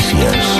notícies.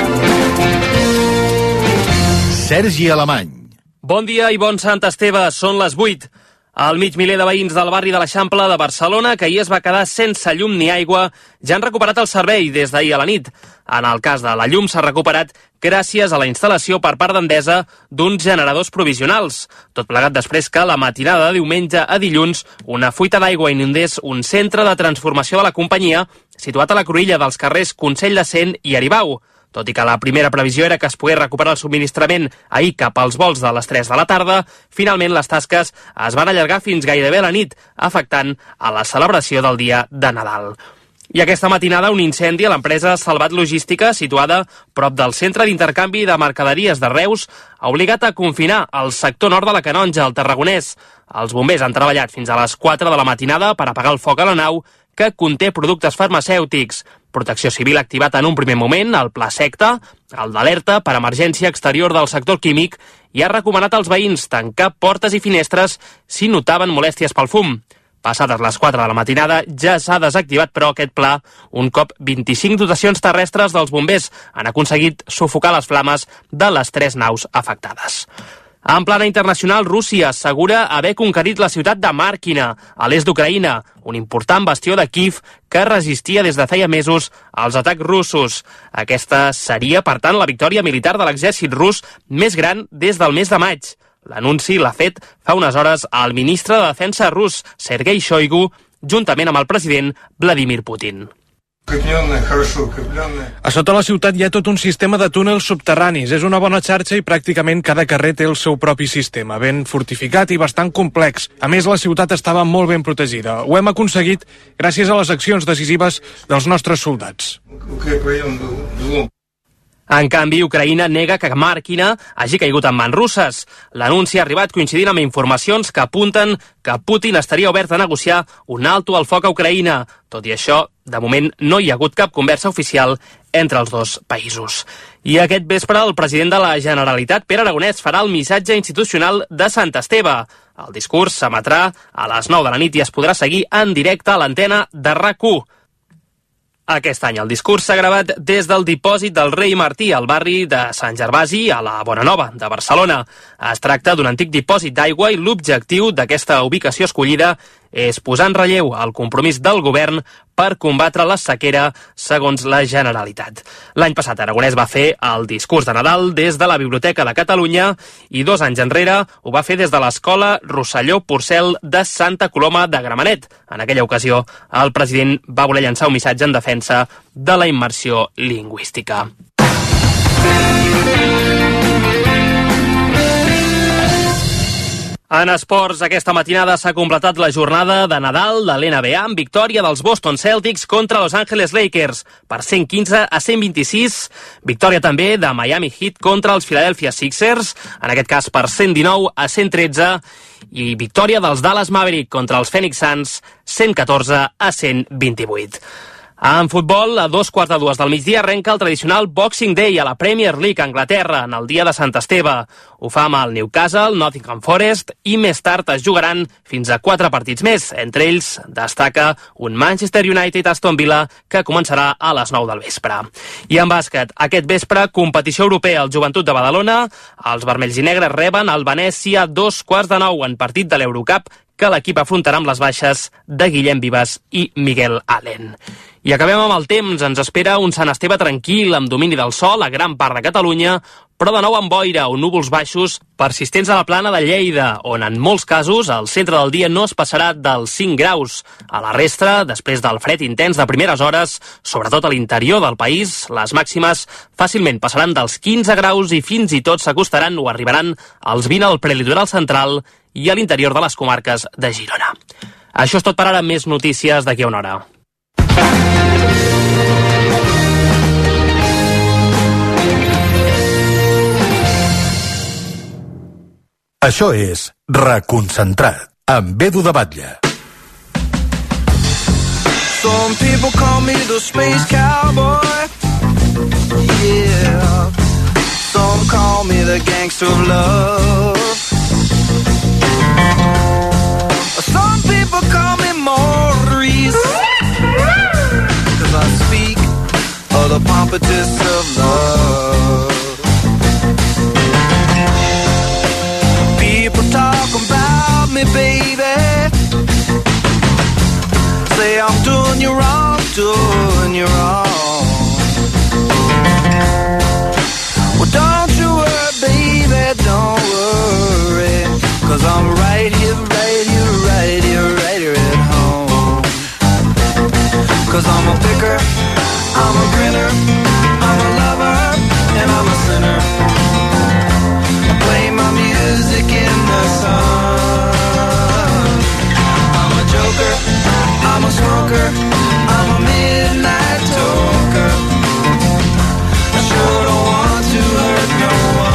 Sergi Alemany. Bon dia i bon Sant Esteve, són les 8. El mig miler de veïns del barri de l'Eixample de Barcelona, que ahir es va quedar sense llum ni aigua, ja han recuperat el servei des d'ahir a la nit. En el cas de la llum s'ha recuperat gràcies a la instal·lació per part d'Endesa d'uns generadors provisionals. Tot plegat després que la matinada de diumenge a dilluns una fuita d'aigua inundés un centre de transformació de la companyia situat a la cruïlla dels carrers Consell de Cent i Aribau. Tot i que la primera previsió era que es pogués recuperar el subministrament ahir cap als vols de les 3 de la tarda, finalment les tasques es van allargar fins gairebé a la nit, afectant a la celebració del dia de Nadal. I aquesta matinada un incendi a l'empresa Salvat Logística, situada prop del centre d'intercanvi de mercaderies de Reus, ha obligat a confinar el sector nord de la Canonja, al Tarragonès. Els bombers han treballat fins a les 4 de la matinada per apagar el foc a la nau, que conté productes farmacèutics. Protecció Civil ha activat en un primer moment el Pla Secta, el d'alerta per emergència exterior del sector químic, i ha recomanat als veïns tancar portes i finestres si notaven molèsties pel fum. Passades les 4 de la matinada ja s'ha desactivat, però, aquest pla, un cop 25 dotacions terrestres dels bombers han aconseguit sufocar les flames de les 3 naus afectades. En plana internacional, Rússia assegura haver conquerit la ciutat de Màrquina, a l'est d'Ucraïna, un important bastió de Kíev que resistia des de feia mesos als atacs russos. Aquesta seria, per tant, la victòria militar de l'exèrcit rus més gran des del mes de maig. L'anunci l'ha fet fa unes hores el ministre de Defensa rus, Sergei Shoigu, juntament amb el president Vladimir Putin. A sota la ciutat hi ha tot un sistema de túnels subterranis. És una bona xarxa i pràcticament cada carrer té el seu propi sistema, ben fortificat i bastant complex. A més, la ciutat estava molt ben protegida. Ho hem aconseguit gràcies a les accions decisives dels nostres soldats. En canvi, Ucraïna nega que Màrquina hagi caigut en mans russes. L'anunci ha arribat coincidint amb informacions que apunten que Putin estaria obert a negociar un alto al foc a Ucraïna. Tot i això, de moment no hi ha hagut cap conversa oficial entre els dos països. I aquest vespre el president de la Generalitat, Pere Aragonès, farà el missatge institucional de Sant Esteve. El discurs s'emetrà a les 9 de la nit i es podrà seguir en directe a l'antena de RAC1. Aquest any el discurs s'ha gravat des del dipòsit del Rei Martí, al barri de Sant Gervasi, a la Bonanova, de Barcelona. Es tracta d'un antic dipòsit d'aigua i l'objectiu d'aquesta ubicació escollida és posar en relleu el compromís del govern per combatre la sequera, segons la Generalitat. L'any passat Aragonès va fer el discurs de Nadal des de la Biblioteca de Catalunya i 2 anys enrere ho va fer des de l'Escola Rosselló Porcel de Santa Coloma de Gramenet. En aquella ocasió, el president va voler llançar un missatge en defensa de la immersió lingüística. En esports, aquesta matinada s'ha completat la jornada de Nadal de l'NBA amb victòria dels Boston Celtics contra Los Angeles Lakers per 115 a 126. Victòria també de Miami Heat contra els Philadelphia Sixers, en aquest cas per 119 a 113. I victòria dels Dallas Mavericks contra els Phoenix Suns, 114 a 128. En futbol, a 2:45 del migdia arrenca el tradicional Boxing Day a la Premier League a Anglaterra, en el dia de Sant Esteve. Ho fa amb el Newcastle, Nottingham Forest i més tard es jugaran fins a 4 partits més. Entre ells destaca un Manchester United-Aston Villa que començarà a les 9 del vespre. I en bàsquet, aquest vespre, competició europea al Joventut de Badalona. Els vermells i negres reben el Venècia a 8:45 en partit de l'Eurocup que l'equip afrontarà amb les baixes de Guillem Vives i Miguel Allen. I acabem amb el temps. Ens espera un Sant Esteve tranquil, amb domini del sol a gran part de Catalunya, però de nou amb boira o núvols baixos persistents a la plana de Lleida, on en molts casos el centre del dia no es passarà dels 5 graus. A la resta, després del fred intens de primeres hores, sobretot a l'interior del país, les màximes fàcilment passaran dels 15 graus i fins i tot s'acostaran o arribaran als 20 al prelitoral central i a l'interior de les comarques de Girona. Això és tot per ara, més notícies d'aquí a una hora. Això és Reconcentrat, amb Edu de Batlle. Some people call me the space cowboy. Yeah. Some call me the gangster of love. Some people call me Maurice. 'Cause I speak of the pompatus of love. say I'm doing you wrong, doing you wrong. Well, don't you worry, baby, don't worry, 'cause I'm right here, right here, right here, right here at home. 'Cause I'm a picker, I'm a grinner, I'm a lover, and I'm a sinner. I play my music in the sun. I'm a joker, I'm a smoker, I'm a midnight toker. I sure don't want to hurt no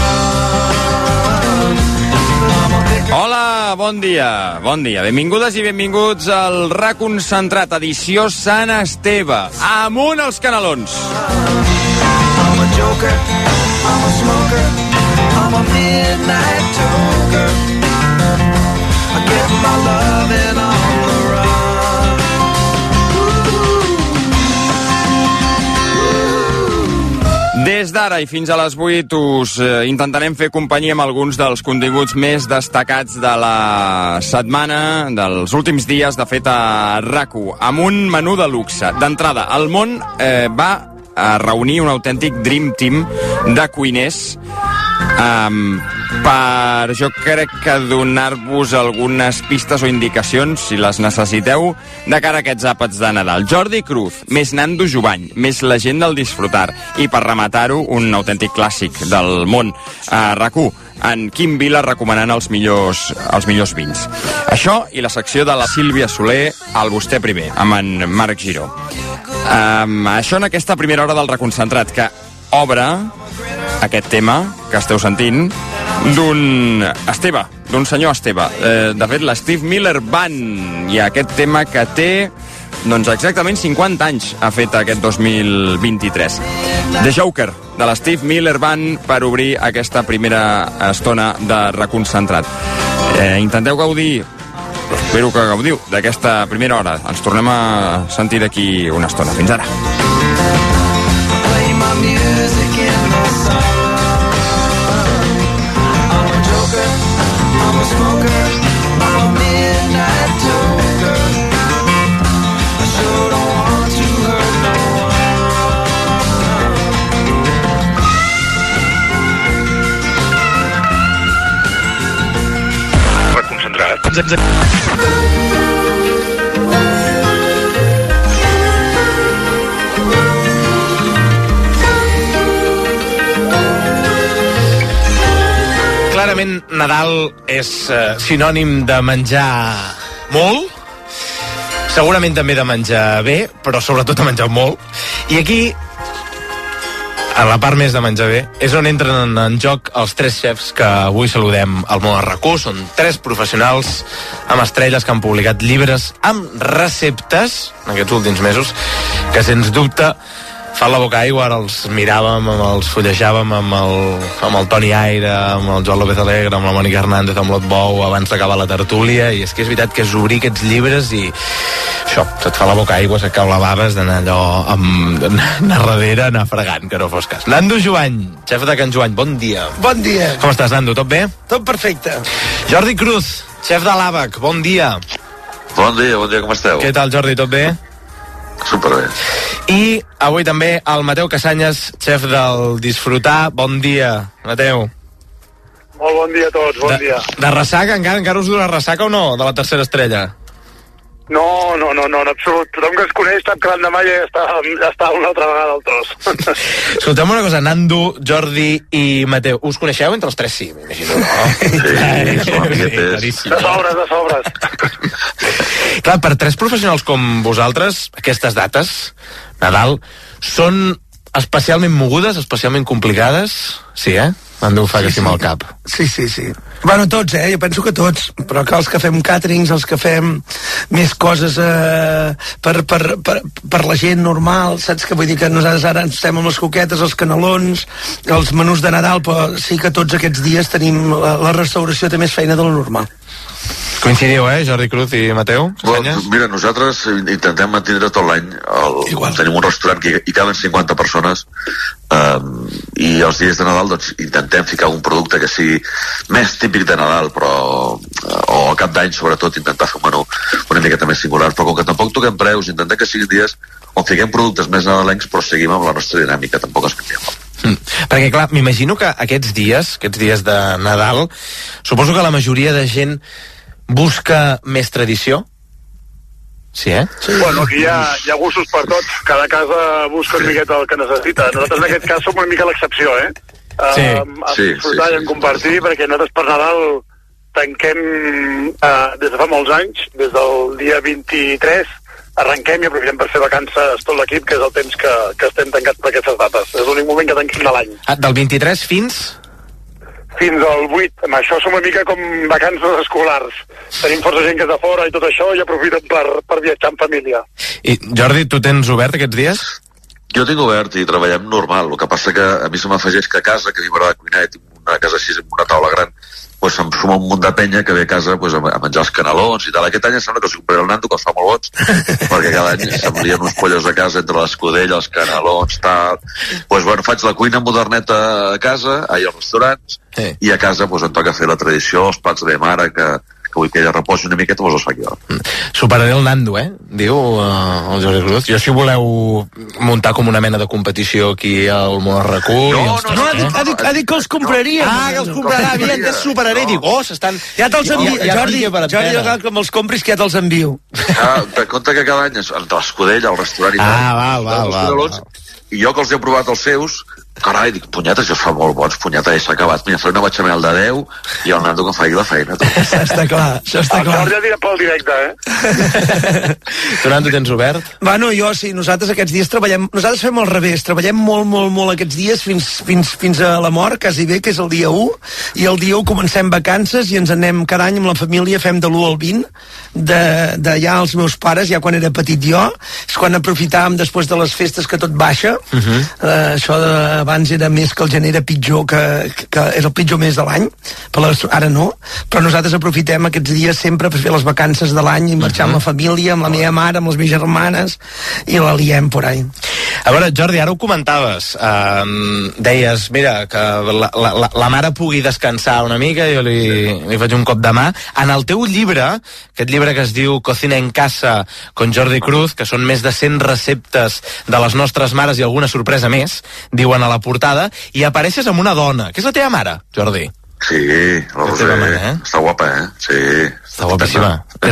one. I'm a picker. Hola, bon dia, bon dia. Benvingudes i benvinguts al Reconcentrat, edició Sant Esteve. Amunt els canelons! I'm a joker, I'm a smoker, I'm a midnight toker. I get my loving on the run. Des d'ara i fins a les 8 us intentarem fer companyia amb alguns dels continguts més destacats de la setmana, dels últims dies, de fet, a RAC1, amb un menú de luxe. D'entrada, el món va a reunir un autèntic Dream Team de cuiners per, jo crec que donar-vos algunes pistes o indicacions, si les necessiteu, de cara a aquests àpats de Nadal. Jordi Cruz, més Nando Jubany, més la gent del disfrutar, i per rematar-ho, un autèntic clàssic del món, RAC1, en Quim Vila recomanant els millors vins. Això i la secció de la Sílvia Soler al Vostè Primer, amb en Marc Giró. Això en aquesta primera hora del Reconcentrat, que obre aquest tema que esteu sentint d'un senyor Esteve. De fet, l'Steve Miller Band, i aquest tema que té doncs exactament 50 anys ha fet aquest 2023. The Joker, de l'Steve Miller Band, per obrir aquesta primera estona de Reconcentrat. Intenteu gaudir, espero que gaudiu d'aquesta primera hora. Ens tornem a sentir d'aquí una estona. Fins ara. I'm a smoker, I'm a midnight toker. I sure don't want to hurt no one. Reconcentrat. Clarament, Nadal és sinònim de menjar molt, segurament també de menjar bé, però sobretot de menjar molt. I aquí, a la part més de menjar bé, és on entren en joc els 3 xefs que avui saludem al món RAC1. Són 3 professionals amb estrelles que han publicat llibres amb receptes en aquests últims mesos, que sens dubte fan la boca aigua. Ara els miràvem, els fullejàvem amb el Toni Aire, amb el Joan López Alegre, amb la Mònica Hernández, amb l'Ot Bou, abans d'acabar la tertúlia, i és que és veritat que és obrir aquests llibres i això, se't fa la boca aigua, se't cau la bava, has d'anar allò anar darrere, anar fregant, que no fos cas. Nando Jubany, xef de Can Jubany, bon dia. Bon dia. Com estàs, Nando? Tot bé? Tot perfecte. Jordi Cruz, xef de l'Àbac, bon dia. Bon dia, com esteu? Què tal, Jordi, tot bé? Superbé. I avui també el Mateu Casanyes, xef del Disfrutar. Bon dia, Mateu. Molt bon dia a tots, bon dia. De ressaca, encara us dura ressaca o no, de la tercera estrella? No, en absolut. Tothom que ens coneix sap que l'endemà ja està una altra vegada al tros. Escolteu una cosa, Nando, Jordi i Mateu, us coneixeu entre els 3? Sí, m'imagino, no? Sí, som amiguetes. De sobres. Clar, per 3 professionals com vosaltres, aquestes dates, Nadal, són especialment mogudes, especialment complicades? Sí, Nando ho fa que sí amb el cap. Sí. Bueno, tots, jo penso que tots, però que els que fem càterings, els que fem més coses per la gent normal, saps que vull dir que nosaltres ara estem amb les coquetes, els canelons, els menús de Nadal, però sí que tots aquests dies tenim la restauració té més feina de lo normal. Coincidiu, Jordi Cruz i Mateu? Mira, nosaltres intentem mantenir tot l'any. Tenim un restaurant que hi caben 50 persones i els dies de Nadal doncs, intentem ficar un producte que sigui més típic de Nadal, o al cap d'any, sobretot, intentar fer un menú una miqueta més singular. Però com que tampoc toquem preus, intentem que siguin dies on fiquem productes més nadalencs, però seguim amb la nostra dinàmica, tampoc es canviem. Perquè, clar, m'imagino que aquests dies de Nadal, suposo que la majoria de gent busca més tradició? Sí, Sí. Bueno, aquí hi ha gustos per tots. Cada casa busca una miqueta el que necessita. Nosaltres en aquest cas som una mica l'excepció, a disfrutar i a compartir, perquè nosaltres per Nadal tanquem des de fa molts anys, des del dia 23, arrenquem i aprofitem per fer vacances tot l'equip, que és el temps que estem tancats per aquestes dates. És l'únic moment que tanquem de l'any. Del 23 fins al 8. Amb això som una mica com vacances escolars. Tenim força gent que és de fora i tot això, i aprofiten per viatjar en família. I Jordi, tu tens obert aquests dies? Jo tinc obert i treballem normal. El que passa que a mi se m'afegeix que a casa, que a mi m'agrada cuinar, i tinc una casa així amb una taula gran, doncs em suma un munt de penya que ve a casa doncs, a menjar els canelons i tal. Aquest any em sembla que els compraré el Nando, que els fa molt bons, perquè cada any s'envien uns pollos a casa entre l'escudella, els canelons, tal. Doncs bueno, faig la cuina moderneta a casa, als restaurants, i a casa doncs, em toca fer la tradició, els plats de mare, que vull que ella reposi una miqueta, els faig jo. Superaré el Nando, diu el Jordi Cruz. Jo, si voleu muntar com una mena de competició aquí al Monorecull... No, ha dit que els compraria. Que els comprarà, havia entès superaré. Dic, estan... Ja te'ls envio, Jordi, que me'ls compris, que ja te'ls envio. Per compte que cada any, entre l'escudella, el restaurant i tal, i jo que els he provat els seus, carai, dic, punyetes, jo fa molt bons, punyeta, s'ha acabat. Mira, faré una batxamel de 10 i el Nando que em faci la feina. Això està clar. El Jordi ja dirà pel directe, Tu, Nando, tens obert? Bueno, jo sí, nosaltres aquests dies treballem... Nosaltres fem al revés, treballem molt aquests dies fins a la mort, quasi bé, que és el dia 1, i el dia 1 comencem vacances i ens anem cada any amb la família, fem de l'1 al 20, d'allà els meus pares, ja quan era petit jo, és quan aprofitàvem després de les festes que tot baixa, això abans era més que el gener era pitjor, que era el pitjor mes de l'any, ara no, però nosaltres aprofitem aquests dies sempre per fer les vacances de l'any i marxar amb la família, amb la meva mare, amb les meves germanes, i la liem por ahí. A veure, Jordi, ara ho comentaves, deies, mira, que la mare pugui descansar una mica, jo li faig un cop de mà. En el teu llibre, aquest llibre que es diu Cocina en casa con Jordi Cruz, que són més de 100 receptes de les nostres mares i alguna sorpresa més, diuen a la portada, i apareixes amb una dona, que és la teva mare, Jordi. Sí, la Roser, està guapa, Sí. Està guapíssima.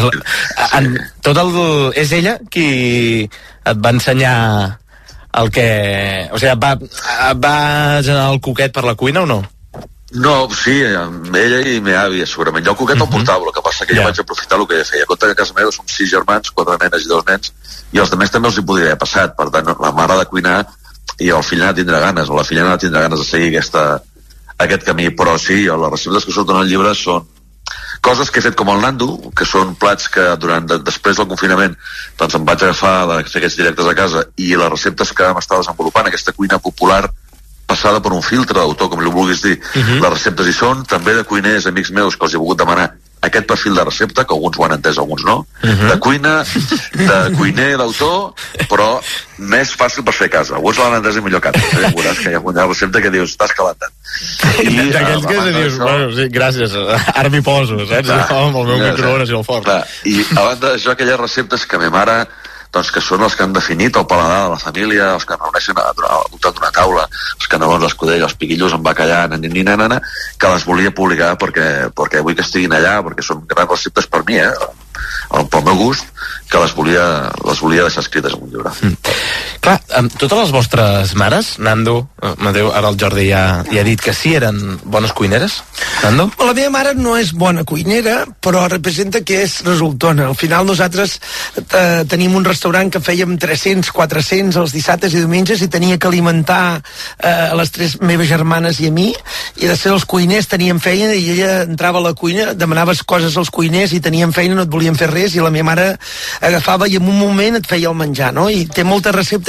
És ella qui et va ensenyar el que... O sigui, et va generar el coquet per la cuina o no? No, sí, ella i meva àvia, segurament. Jo el coquet el portava, el que passa que jo vaig aprofitar el que ella feia. Compte que a casa meva som 6 germans, 4 nenes i 2 nens, i els altres també els hi podria haver passat. Per tant, la mare de cuinar i el fill n'ha de tindre ganes, o la filla n'ha de tindre ganes de seguir aquest camí. Però sí, les receptes que surten al llibre són coses que he fet com el Nando, que són plats que després del confinament doncs em vaig agafar de fer aquests directes a casa, i les receptes que m'està desenvolupant, aquesta cuina popular passada per un filtre d'autor, com li vulguis dir. Les receptes hi són, també de cuiners, amics meus, que els he volgut demanar aquest perfil de recepta, que alguns ho han entès, alguns no, de cuina, de cuiner d'autor, però més fàcil per fer a casa. Alguns l'han entès i millor que altres, veuràs que hi ha una recepta que dius, estàs calentant. D'aquells que dius, bueno, sí, gràcies, ara m'hi poso, saps? Amb el meu microones i el forn. I a banda d'això, aquelles receptes que ma mare, doncs, que són els que han definit el paladar de la família, els que reuneixen al voltant d'una taula, els canelons, l'escudella, els piquillos amb bacallà, nanana, que les volia publicar perquè vull que estiguin allà, perquè són grans receptes per mi, pel meu gust, que les volia deixar escrites en un llibre. Clar, totes les vostres mares, Nando, Mateu, ara el Jordi ja ha dit que sí, eren bones cuineres? Nando? La meva mare no és bona cuinera, però representa que és resultona. Al final nosaltres tenim un restaurant que fèiem 300, 400 els dissabtes i diumenges, i tenia que alimentar a les 3 meves germanes i a mi, i de ser els cuiners teníem feina, i ella entrava a la cuina, demanaves coses als cuiners i teníem feina, no et volien fer res, i la meva mare agafava i en un moment et feia el menjar, no? I té moltes receptes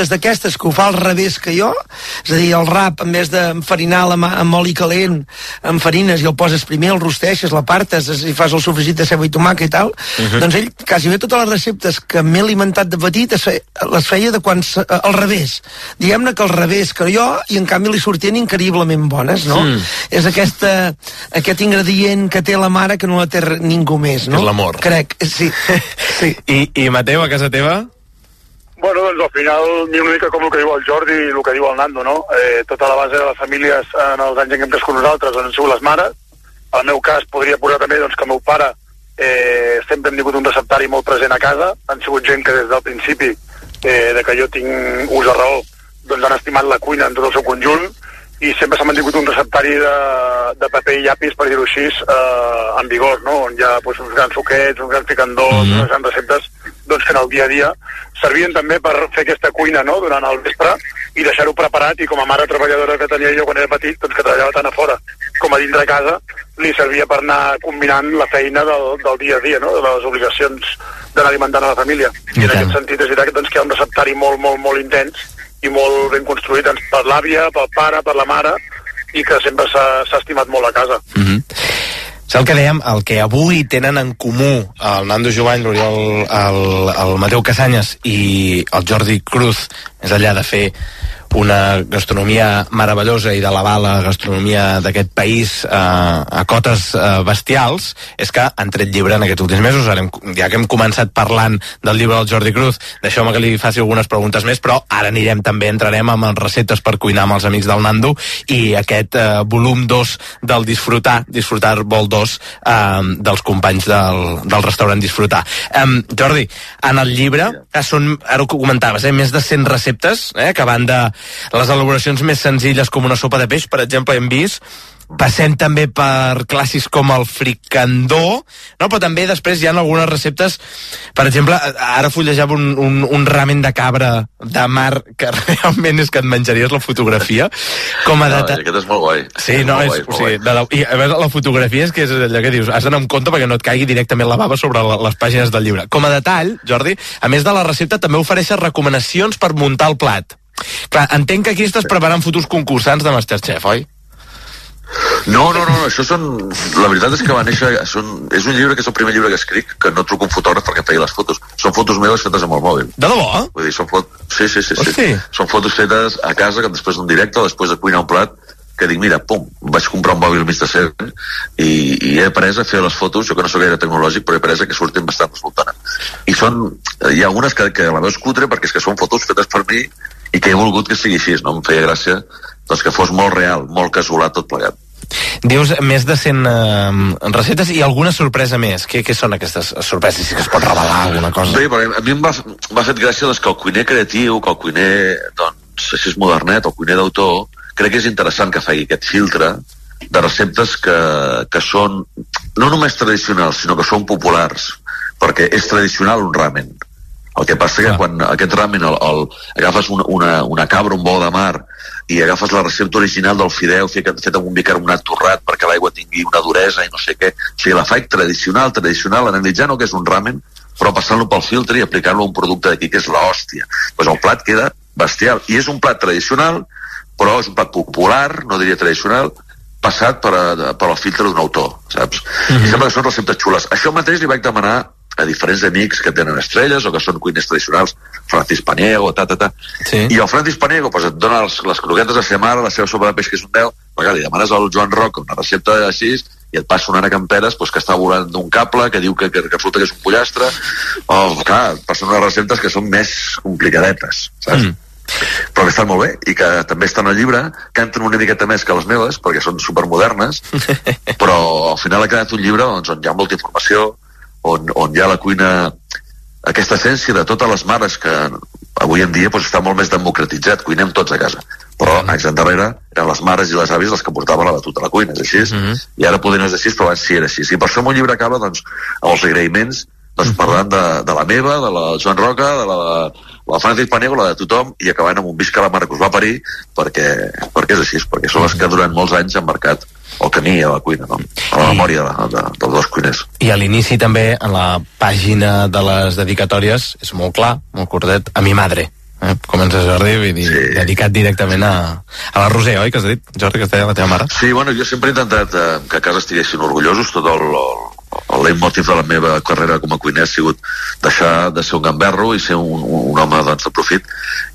receptes d'aquestes que ho fa al revés que jo, és a dir, el rap, en vez d'enfarinar amb oli calent, amb farines, i el poses primer, el rosteixes, l'apartes, i fas el sofregit de ceba i tomàquet i tal, doncs ell, quasi bé totes les receptes que m'he alimentat de petit les feia de quan al revés. Diguem-ne que al revés que jo, i en canvi li sortien increïblement bones, no? És aquest ingredient que té la mare que no la té ningú més, no? És l'amor. Crec, sí. I Mateu, a casa teva? Bueno, doncs al final, ni una mica com el que diu el Jordi i el que diu el Nando, no? Tota la base de les famílies en els anys en què hem crescut nosaltres han sigut les mares. En el meu cas podria posar també doncs, que el meu pare sempre hem tingut un receptari molt present a casa. Han sigut gent que des del principi de que jo tinc ús de raó doncs han estimat la cuina en tot el seu conjunt i sempre s'ha mantingut un receptari de paper i llapis, per dir-ho així, en vigor, no? On hi ha doncs, uns grans suquets, uns grans picandors, unes grans receptes doncs, que en el dia a dia servien també per fer aquesta cuina, no?, durant el vespre i deixar-ho preparat, i com a mare treballadora que tenia jo quan era petit, doncs que treballava tant a fora com a dintre casa, li servia per anar combinant la feina del dia a dia, no?, de les obligacions d'anar alimentant a la família. I en aquest sentit és veritat doncs, que hi ha un receptari molt intens i molt ben construït doncs, per l'àvia, pel pare, per la mare, i que sempre s'ha estimat molt a casa. És el que dèiem, el que avui tenen en comú el Nando Jovany, l'Oriol, el Mateu Casanyes i el Jordi Cruz, és allà de fer una gastronomia meravellosa i d'elevar la gastronomia d'aquest país a cotes bestials, és que han tret llibre en aquests últims mesos. Ara ja que hem començat parlant del llibre del Jordi Cruz, deixeu-me que li faci algunes preguntes més, però ara entrarem amb receptes per cuinar amb els amics del Nando i aquest volum 2 del Disfrutar vol 2 dels companys del restaurant Disfrutar. Jordi, en el llibre són, ara ho comentaves, més de 100 receptes que van de les elaboracions més senzilles com una sopa de peix, per exemple, hem vist, passem també per clàssics com el fricandó, no? Però també després hi ha algunes receptes, per exemple, ara fullejava un ramen de cabra de mar, que realment és que et menjaries la fotografia com a data... Aquest és molt guai. Sí, no, i a veure, la fotografia és que és allò que dius, has d'anar amb compte perquè no et caigui directament la bava sobre les pàgines del llibre. Com a detall, Jordi, a més de la recepta també ofereixes recomanacions per muntar el plat. Clar, entenc que aquí estàs preparant futurs concursants de Masterchef, oi? No, això són... La veritat és que va néixer... És un llibre que és el primer llibre que escric que no truco un fotògraf perquè em feia les fotos. Són fotos meves fetes amb el mòbil. De debò? Vull dir, Sí. Són fotos fetes a casa, que després d'un directe, després de cuinar un plat, que dic, mira, pum, vaig comprar un mòbil mig decent i he après a fer les fotos, jo que no soc gaire tecnològic, però he après que surtin bastant resultant. I hi ha algunes que la veus cutre perquè és que són fotos fetes per mi i que he volgut que sigui així, no? Em feia gràcia doncs, que fos molt real, molt casolà tot plegat. Dius més de 100 receptes i alguna sorpresa més. Què són aquestes sorpreses? Si es pot revelar alguna cosa? Bé, perquè a mi m'ha fet gràcia doncs, que el cuiner creatiu, que el cuiner doncs, així modernet, el cuiner d'autor, crec que és interessant que faci aquest filtre de receptes que són no només tradicionals, sinó que són populars, perquè és tradicional un ramen. El que passa que quan aquest ramen agafes una cabra, un bou de mar, i agafes la recepta original del fideu fet amb un bicarbonat torrat perquè l'aigua tingui una duresa i no sé què, o sigui, la faig tradicional, analitzant el que és un ramen, però passant-lo pel filtre i aplicant-lo a un producte d'aquí que és l'hòstia. Doncs el plat queda bestial, i és un plat tradicional, però és un plat popular, no diria tradicional, passat per al filtre d'un autor, saps? I sembla que són receptes xules. Això mateix li vaig demanar a diferents amics que tenen estrelles o que són cuiners tradicionals, Francis Paniego, Sí. I el Francis Paniego pues, et dona les croquetes a sa mare, la seva sopa de peix, que és un 10, perquè li demanes al Joan Roca una recepta així i et passa una Anna Camperes pues, que està volant d'un cable, que diu que resulta que és un pollastre, o clar, passen unes receptes que són més complicadetes, saps? Però que estan molt bé i que també estan al llibre, canten una miqueta més que les meves perquè són supermodernes, però al final ha quedat un llibre doncs, on hi ha molta informació, on hi ha la cuina, aquesta essència de totes les mares que avui en dia doncs, està molt més democratitzat, cuinem tots a casa, però anys endarrere eren les mares i les àvies les que portaven la batuta a la cuina, és així, i ara poder no és així, però abans sí era així, i per això el meu llibre acaba doncs, amb els agraïments doncs, parlant de la meva, de la Joan Roca, de la Francis Paniego, la de tothom, i acabant amb un visca la mare que us va parir, perquè és així, perquè són les que durant molts anys han marcat el camí a la cuina, no? A la memòria dels dos cuiners. I a l'inici també, en la pàgina de les dedicatòries, és molt clar, molt curtet, a mi madre. Comença Jordi, vull dir, dedicat directament a la Roser, oi, que has dit, Jordi, que es deia la teva mare? Sí, bueno, jo sempre he intentat que a casa estiguessin orgullosos. Tot el leitmotiv de la meva carrera com a cuiner ha sigut deixar de ser un gamberro i ser un home doncs, de profit,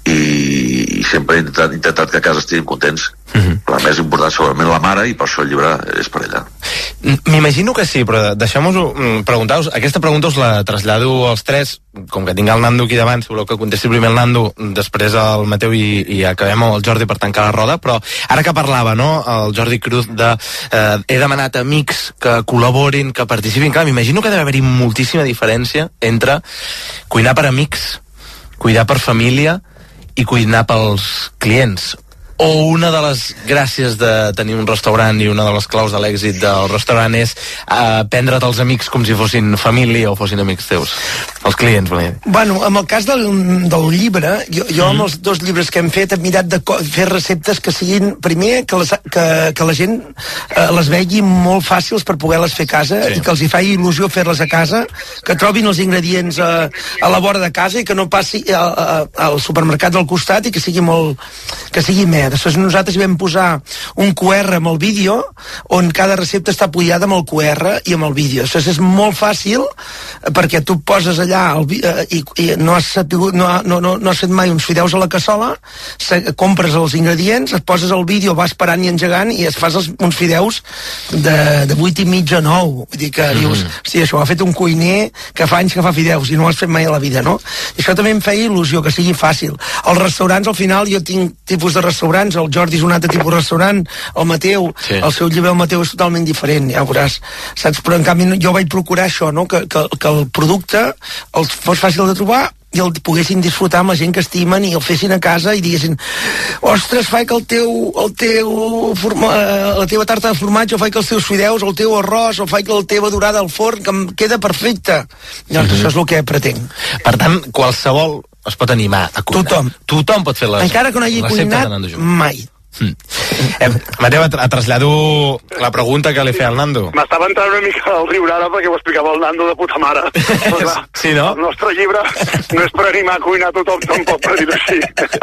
i sempre he intentat que a casa estiguin contents. La més important segurament la mare, i per això el llibre és per ella. M'imagino que sí, però deixem-vos preguntar-vos, aquesta pregunta us la trasllado als tres, com que tinc el Nando aquí davant, si voleu que contesti primer el Nando, després el Mateu i acabem amb el Jordi per tancar la roda. Però ara que parlava, no?, el Jordi Cruz he demanat amics que col·laborin, que participin. Clar, m'imagino que deve haver-hi moltíssima diferència entre cuinar per amics, cuidar per família i cuinar pels clients. O una de les gràcies de tenir un restaurant i una de les claus de l'èxit del restaurant és prendre't els amics com si fossin família o fossin amics teus, els clients, volia dir. Bueno, en el cas del llibre, jo amb els 2 llibres que hem fet he mirat de fer receptes que siguin, primer, que la gent les vegi molt fàcils per poder-les fer a casa, i que els hi fa il·lusió fer-les a casa, que trobin els ingredients a la vora de casa i que no passi al supermercat del costat, i que sigui més. Després nosaltres hi vam posar un QR amb el vídeo, on cada recepta està apoyada amb el QR i amb el vídeo. Després és molt fàcil, perquè tu poses allà i no has fet mai uns fideus a la cassola, compres els ingredients, et poses el vídeo, vas parant i engegant, i es fas uns fideus de 8 i mitja, 9. Vull dir que dius, hosti, això ho ha fet un cuiner que fa anys que fa fideus i no ho has fet mai a la vida, no? I això també em feia il·lusió, que sigui fàcil. Els restaurants, al final, jo tinc tipus de restaurants, el Jordi és un altre tipus de restaurant, el Mateu, el seu llibre, el Mateu, és totalment diferent, ja veuràs, saps? Però en canvi jo vaig procurar això, no?, que el producte els fos fàcil de trobar i el poguessin disfrutar amb la gent que estimen i el fessin a casa i diguessin, ostres, faig que la teva tarta de formatge, o faig que els teus fideus, el teu arròs, o faig que la teva dorada al forn, que em queda perfecta. Llavors això és el que pretenc. Per tant, qualsevol es pot animar a cuinar. Tothom pot fer les receptes. Encara que no hagi cuinat mai. Mateu, trasllado la pregunta que li feia al Nando. M'estava entrant una mica al riure ara perquè ho explicava el Nando de puta mare. Però, clar, sí, no? El nostre llibre no és per animar a cuinar tothom, tampoc, per dir-ho així.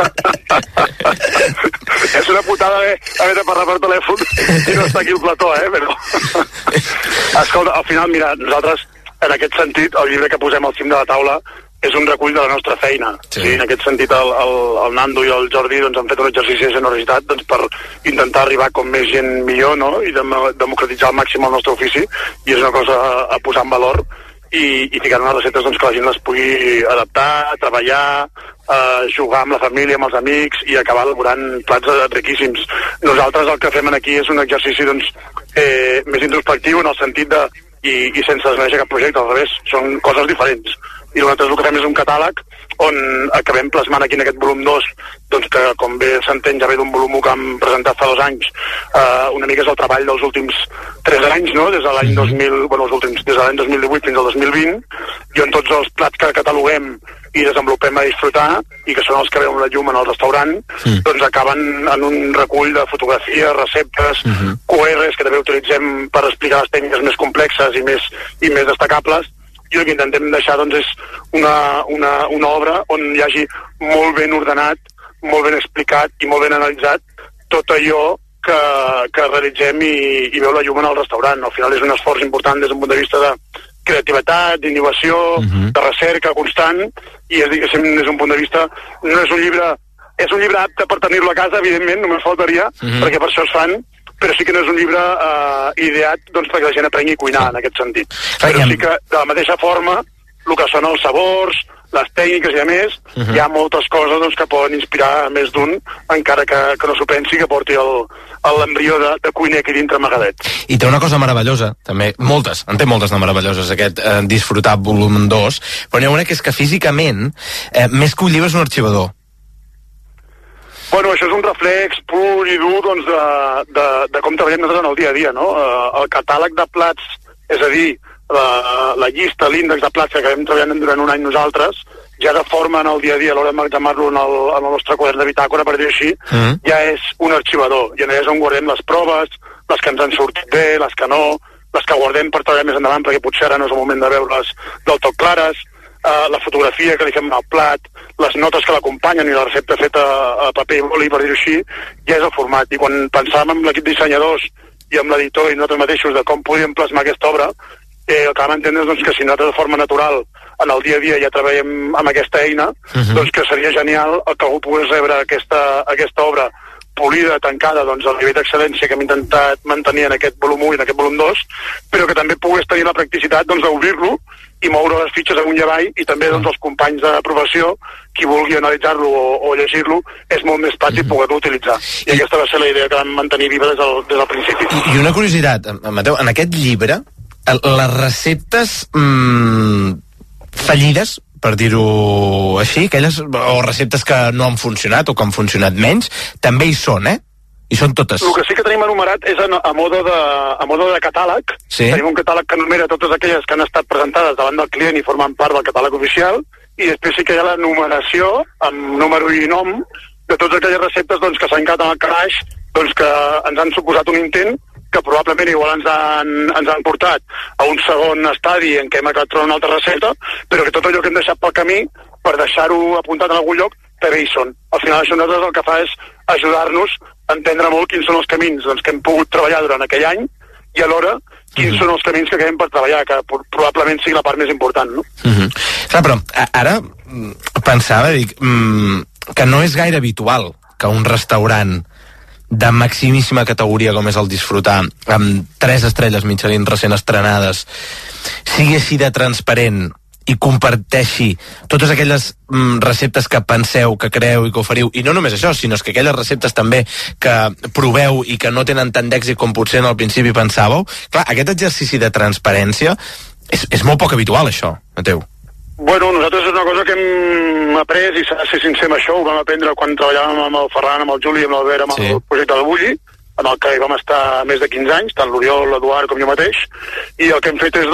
És una putada haver de parlar per telèfon i no està aquí el plató, però... Escolta, al final, mira, nosaltres, en aquest sentit, el llibre que posem al cim de la taula és un recull de la nostra feina. Sí. En aquest sentit, el Nando i el Jordi doncs, han fet un exercici de generositat doncs, per intentar arribar com més gent millor, no?, i democratitzar al màxim el nostre ofici, i és una cosa a posar en valor, i ficar unes receptes doncs, que la gent les pugui adaptar, treballar, jugar amb la família, amb els amics, i acabar elaborant plats riquíssims. Nosaltres el que fem aquí és un exercici doncs, més introspectiu, en el sentit de, i sense desmereixer cap projecte, al revés, són coses diferents. I nosaltres el que fem és un catàleg on acabem plasmant aquí en aquest volum 2, doncs que com bé s'entén ja ve d'un volum 1 que hem presentat fa 2 anys, una mica és el treball dels últims 3 anys, no?, des de l'any 2018 fins al 2020, i on tots els plats que cataloguem i desenvolupem a disfrutar, i que són els que veuen la llum en el restaurant, doncs acaben en un recull de fotografies, receptes, QRs que també utilitzem per explicar les tècniques més complexes i més destacables. I el que intentem deixar doncs, és una obra on hi hagi molt ben ordenat, molt ben explicat i molt ben analitzat tot allò que realitzem i veu la llum en el restaurant. Al final és un esforç important des d'un punt de vista de creativitat, d'innovació, de recerca constant, i diguéssim, des d'un punt de vista, no és un llibre, és un llibre apte per tenir-lo a casa, evidentment, només faltaria, perquè per això es fan, però sí que no és un llibre ideat doncs, perquè la gent aprengui a cuinar, en aquest sentit. Però sí que, de la mateixa forma, el que són els sabors, les tècniques i a més, hi ha moltes coses doncs, que poden inspirar més d'un, encara que no s'ho pensi, que porti l'embrió de cuiner aquí dintre amagadet. I té una cosa meravellosa, també, en té moltes de meravelloses, aquest disfrutar volum 2, però n'hi ha una que és que físicament, més que un llibre és un arxivador. Bueno, això és un reflex pur i dur doncs, de com treballem nosaltres en el dia a dia, no? El catàleg de plats, és a dir, la llista, l'índex de plats que acabem treballant durant un any nosaltres, ja de forma en el dia a dia, a l'hora d'emmagatzemar-lo en el nostre quadern de bitàcora, per dir així, ja és un arxivador. I en allà és on guardem les proves, les que ens han sortit bé, les que no, les que guardem per treballar més endavant, perquè potser ara no és el moment de veure-les del tot clares. la fotografia que li fem al plat, les notes que l'acompanyen i la recepta feta a paper i boli, per dir-ho així, ja és el format. I quan pensàvem amb l'equip dissenyadors i amb l'editor i nosaltres mateixos de com podíem plasmar aquesta obra, el que vam entendre és que si nosaltres de forma natural en el dia a dia ja treballem amb aquesta eina, doncs que seria genial que algú pogués rebre aquesta obra polida, tancada, doncs al nivell d'excel·lència que hem intentat mantenir en aquest volum 1 i en aquest volum 2, però que també pogués tenir la practicitat d'obrir-lo i moure les fitxes amunt i avall, i també els companys de professió, qui vulgui analitzar-lo o llegir-lo, és molt més fàcil poder-lo utilitzar. I aquesta va ser la idea que vam mantenir viva des del principi. I una curiositat, Mateu, en aquest llibre, les receptes fallides, per dir-ho així, aquelles o receptes que no han funcionat o que han funcionat menys, també hi són, I són totes. El que sí que tenim enumerat és a modo de catàleg. Sí. Tenim un catàleg que enumera totes aquelles que han estat presentades davant del client i formen part del catàleg oficial, i després sí que hi ha la numeració amb número i nom de totes aquelles receptes que s'han quedat en el calaix, que ens han suposat un intent que probablement igual ens han portat a un segon estadi en què hem acabat trobant una altra recepta, però que tot allò que hem deixat pel camí per deixar-ho apuntat en algun lloc també hi són. Al final això nosaltres el que fa és ajudar-nos a entendre molt quins són els camins que hem pogut treballar durant aquell any i alhora quins són els camins que quedem per treballar, que probablement sigui la part més important, no? Clar, però ara pensava, que no és gaire habitual que un restaurant de maximíssima categoria com és el Disfrutar, amb 3 estrelles Michelin recent estrenades, sigui així de transparent i comparteixi totes aquelles receptes que penseu, que creeu i que oferiu, i no només això, sinó que aquelles receptes també que proveu i que no tenen tant d'èxit com potser en el principi pensàveu. Clar, aquest exercici de transparència és molt poc habitual, això, Mateu. Bueno, nosaltres és una cosa que hem après, i s'ha de ser sincer amb això, ho vam aprendre quan treballàvem amb el Ferran, amb el Juli, amb l'Albert, amb el projecte del Bulli, en el que hi vam estar més de 15 anys, tant l'Oriol, l'Eduard com jo mateix, i el que hem fet és,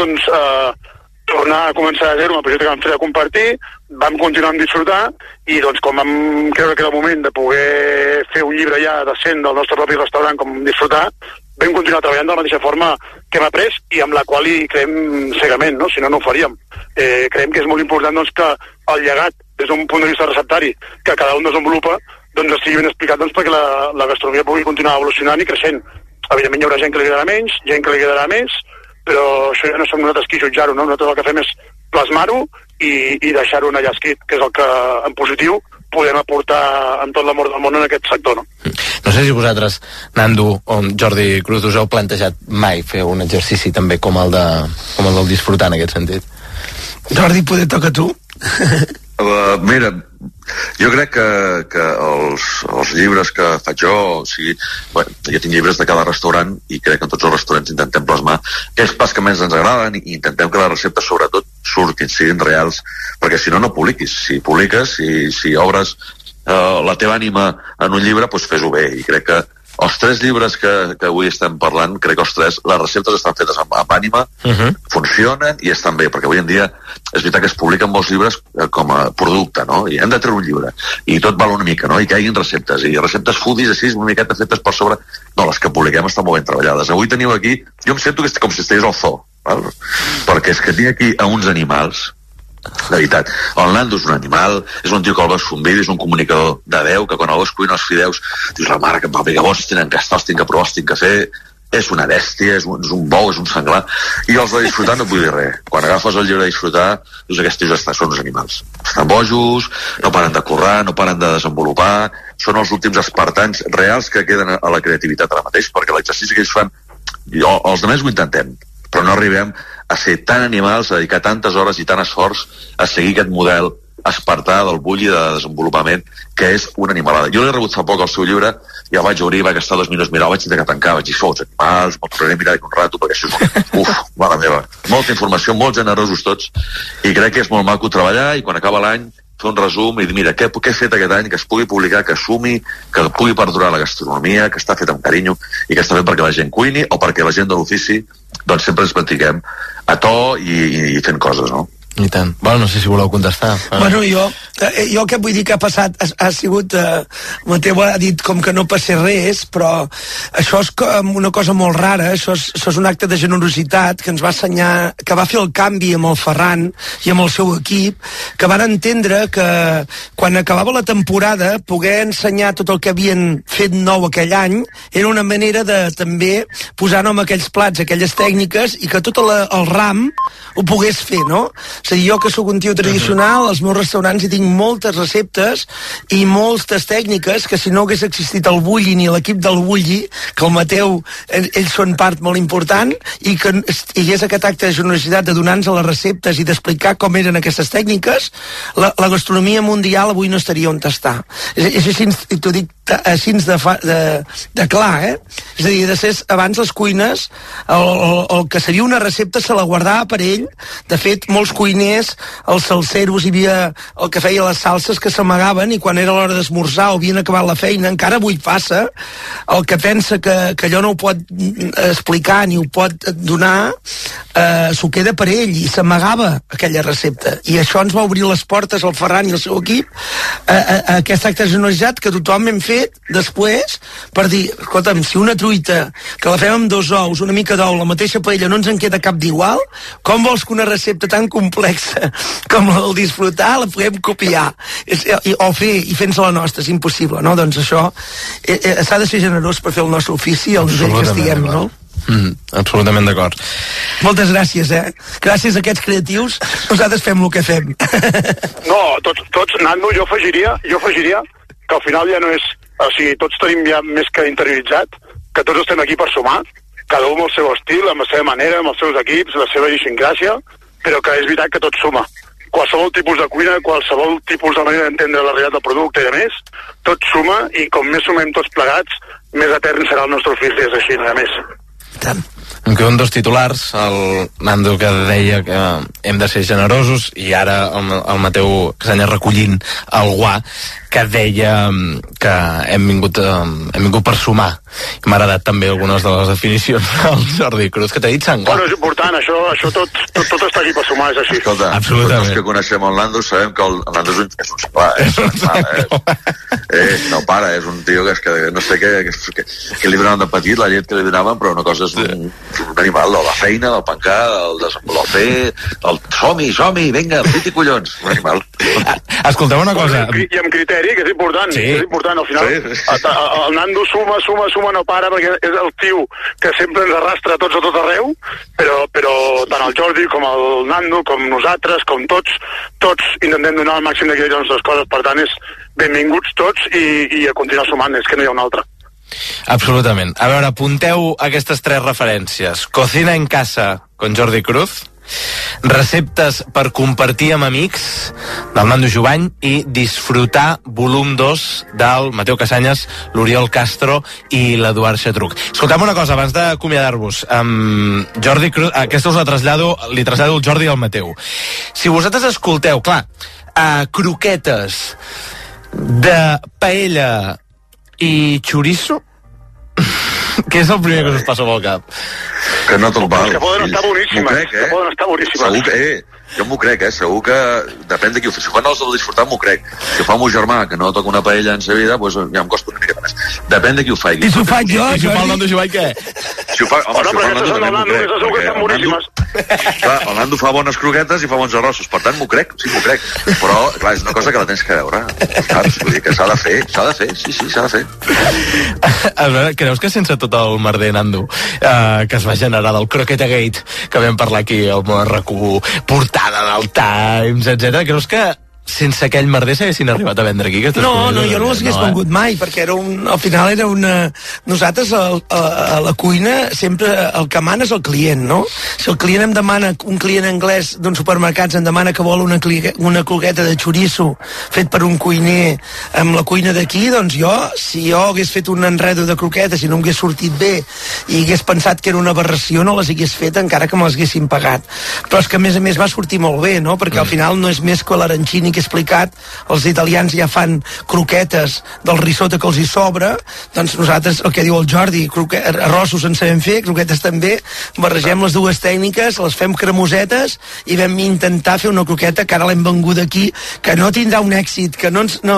tornar a començar a zero amb el projecte que vam fer de compartir, vam continuar amb Disfrutar, i quan vam creure que era el moment de poder fer un llibre ja decent del nostre propi restaurant com Disfrutar, vam continuar treballant de la mateixa forma que hem après i amb la qual hi creiem cegament, no? Si no, no ho faríem. Creiem que és molt important que el llegat, des d'un punt de vista receptari, que cada un desenvolupa, estigui ben explicat perquè la gastronomia pugui continuar evolucionant i creixent. Evidentment hi haurà gent que li agradarà menys, gent que li agradarà més, però això ja no som nosaltres qui jutjar-ho, no? Nosaltres el que fem és plasmar-ho i deixar-ho allà escrit, que és el que en positiu podem aportar amb tot l'amor del món en aquest sector, no? No sé si vosaltres, Nando o Jordi Cruz, us heu plantejat mai fer un exercici també com el del Disfrutar en aquest sentit? Jordi, poder toca tu. Mira, jo crec que els llibres que faig jo, o sigui, jo tinc llibres de cada restaurant i crec que en tots els restaurants intentem plasmar aquells plats que més ens agraden i intentem que les receptes sobretot surtin, siguin reals, perquè si no, no publiquis. Si publiques, si obres la teva ànima en un llibre, doncs fes-ho bé. I crec que els 3 llibres que avui estem parlant, crec que els 3, les receptes estan fetes amb ànima, funcionen i estan bé, perquè avui en dia és veritat que es publiquen molts llibres com a producte, no? I hem de treure un llibre, i tot val una mica, no? I que hi hagin receptes, i receptes foodies així, una miqueta fetes per sobre, no, les que publiquem estan molt ben treballades. Avui teniu aquí, jo em sento com si estigués al zoo, val? Perquè és que tinc aquí a uns animals, de veritat, el Nando és un animal, és un tio que el veus fer un vídeo, és un comunicador de Déu, que quan el veus cuina els fideus dius, la mare que papi, que bons tenen que estar, els tinc que provar, els tinc que fer, és una bèstia, és un bou, és un senglar, i els de Disfrutar no et vull dir res. Quan agafes el llibre de Disfrutar, dius, aquests tios són uns animals, estan bojos, no paren de currar, no paren de desenvolupar, són els últims espartans reals que queden a la creativitat ara mateix, perquè l'exercici que ells fan, els altres ho intentem, però no arribem a ser tan animals, a dedicar tantes hores i tant esforç a seguir aquest model espartà del Bulli de desenvolupament, que és una animalada. Jo l'he rebut fa poc al seu llibre, i el vaig obrir, vaig estar 2 minuts mirant, vaig intentar tancar, vaig dir, els animals, me'l tornaré a mirar un rato, perquè això és mare meva, molta informació, molt generosos tots, i crec que és molt maco treballar, i quan acaba l'any fer un resum i dir, mira, què he fet aquest any, que es pugui publicar, que sumi, que pugui perdurar la gastronomia, que està fet amb carinyo, i que està fet perquè la gent cuini, o perquè la gent de l'ofici, doncs sempre ens mantinguem a to i fent coses, no? I tant. Bueno, no sé si voleu contestar. Bueno, jo el que vull dir que ha passat ha sigut, Mateu ha dit com que no passés res, però això és una cosa molt rara, això és un acte de generositat que ens va assenyar, que va fer el canvi amb el Ferran i amb el seu equip, que van entendre que quan acabava la temporada poder ensenyar tot el que havien fet nou aquell any era una manera de també posar nom a aquells plats, aquelles tècniques, i que tot el ram ho pogués fer, no? És a dir, jo que sóc un tio tradicional, als meus restaurants hi tinc moltes receptes i moltes tècniques que si no hagués existit el Bulli ni l'equip del Bulli, que el Mateu, ells són part molt important, i que hi hagués aquest acte de generositat de donar-nos les receptes i d'explicar com eren aquestes tècniques, la gastronomia mundial avui no estaria on està. És així, t'ho dic així de clar, És a dir, de ser abans les cuines, el que sabia una recepta se la guardava per ell. De fet, molts cuiners, els salseros, hi havia el que feia les salses que s'amagaven, i quan era l'hora d'esmorzar o havien acabat la feina, encara avui passa, el que pensa que allò no ho pot explicar ni ho pot donar, s'ho queda per ell, i s'amagava aquella recepta. I això ens va obrir les portes al Ferran i al seu equip a aquest acte de generositat que tothom hem fet després per dir, escolta'm, si una truita que la fem amb 2 ous, una mica d'ou, la mateixa paella, no ens en queda cap d'igual, com vols que una recepta tan complexa com el disfrutar la puguem copiar o fer i fent-se la nostra? És impossible, no? Doncs això s'ha de ser generós per fer el nostre ofici al nivell que estiguem, no? Absolutament d'acord. Moltes gràcies, gràcies a aquests creatius nosaltres fem el que fem. No, tots, Nando, jo afegiria que al final ja no és, o sigui, tots tenim ja més que interioritzat que tots estem aquí per sumar, cada un amb el seu estil, amb la seva manera, amb els seus equips, la seva idiosincràsia, però que és veritat que tot suma. Qualsevol tipus de cuina, qualsevol tipus de manera d'entendre la realitat del producte i a més, tot suma, i com més sumem tots plegats, més etern serà el nostre ofici, és així, a més. Tant. Em queden 2 titulars, el Nando que deia que hem de ser generosos, i ara el Mateu que s'anà recollint el guà, que deia que hem vingut per sumar. I m'ha agradat també algunes de les definicions del Jordi Cruz, que t'ha dit sanglar. Bueno, és important, això tot està aquí per sumar, és així. Escolta, absolutament. Els que coneixem el Nando sabem que el Nando és un sanglar, no para, és un tio que no sé què li donaven de petit, la llet que li donaven, però una cosa és un animal, de la feina, del pencar, del desenvolupar, el som-hi, vinga, piti collons, un animal. Escolteu una cosa. I amb criteri, que és important, sí. És important, al final. Sí. El Nando suma, no para, perquè és el tio que sempre ens arrastra tots a tot arreu, però tant el Jordi com el Nando, com nosaltres, com tots intentem donar el màxim d'equilibri a les nostres coses, per tant és benvinguts tots i a continuar sumant, és que no hi ha una altra. Absolutament. A veure, apunteu aquestes 3 referències. Cocina en casa, con Jordi Cruz. Receptes per compartir amb amics, del Nando Jubany, i Disfrutar, volum 2, del Mateu Casanyes, l'Oriol Castro i l'Eduard Xatruc. Escolta'm una cosa, abans d'acomiadar-vos. Jordi Cruz, aquesta us la trasllado al Jordi i al Mateu. Si vosaltres escolteu, clar, croquetes de paella i chorizo, què és el primer que us passa pel cap? Que no te'l val. Que poden estar boníssimes. Que poden estar boníssimes. Segur que, jo m'ho crec, segur que depèn de qui ho fa. Si ho fan els del Disfrutar, m'ho crec. Si ho fa el meu germà, que no toca una paella en sa vida, doncs ja em costa una mica més. Depèn de qui ho faci. I si ho faig jo, I si ho fa el Nando Jubany, què? Si ho fa, home, si ho fa el Nando, també m'ho crec. Segur que estan boníssimes. Clar, el Nando fa bones croquetes i fa bons arrossos, per tant m'ho crec, sí, m'ho crec. Però, clar, és una cosa que la tens que veure. Saps? Vull dir que s'ha de fer, sí, s'ha de fer. A veure, creus que sense tot el merder, Nando, que es va generar del Croqueta Gate, que vam parlar aquí al RAC1, portada del Times, etc. Creus que sense aquell merder s'haguessin arribat a vendre aquí aquestes coses? No, jo no les hagués vengut mai, perquè al final era una... Nosaltres a la cuina sempre el que mana és el client, no? Si el client em demana, un client anglès d'un supermercat em demana que vol una croqueta de chorizo fet per un cuiner amb la cuina d'aquí, doncs si jo hagués fet un enredo de croquetes i no m'hagués sortit bé i hagués pensat que era una aberració, no les hagués fet encara que me les haguessin pagat. Però és que a més va sortir molt bé, no? Perquè al final no és més que l'arancini que he explicat, els italians ja fan croquetes del risotto que els hi sobra, doncs nosaltres, el que diu el Jordi, arrossos en sabem fer, croquetes també, barregem les dues tècniques, les fem cremosetes i vam intentar fer una croqueta que ara l'hem venguda aquí, que no tindrà un èxit, que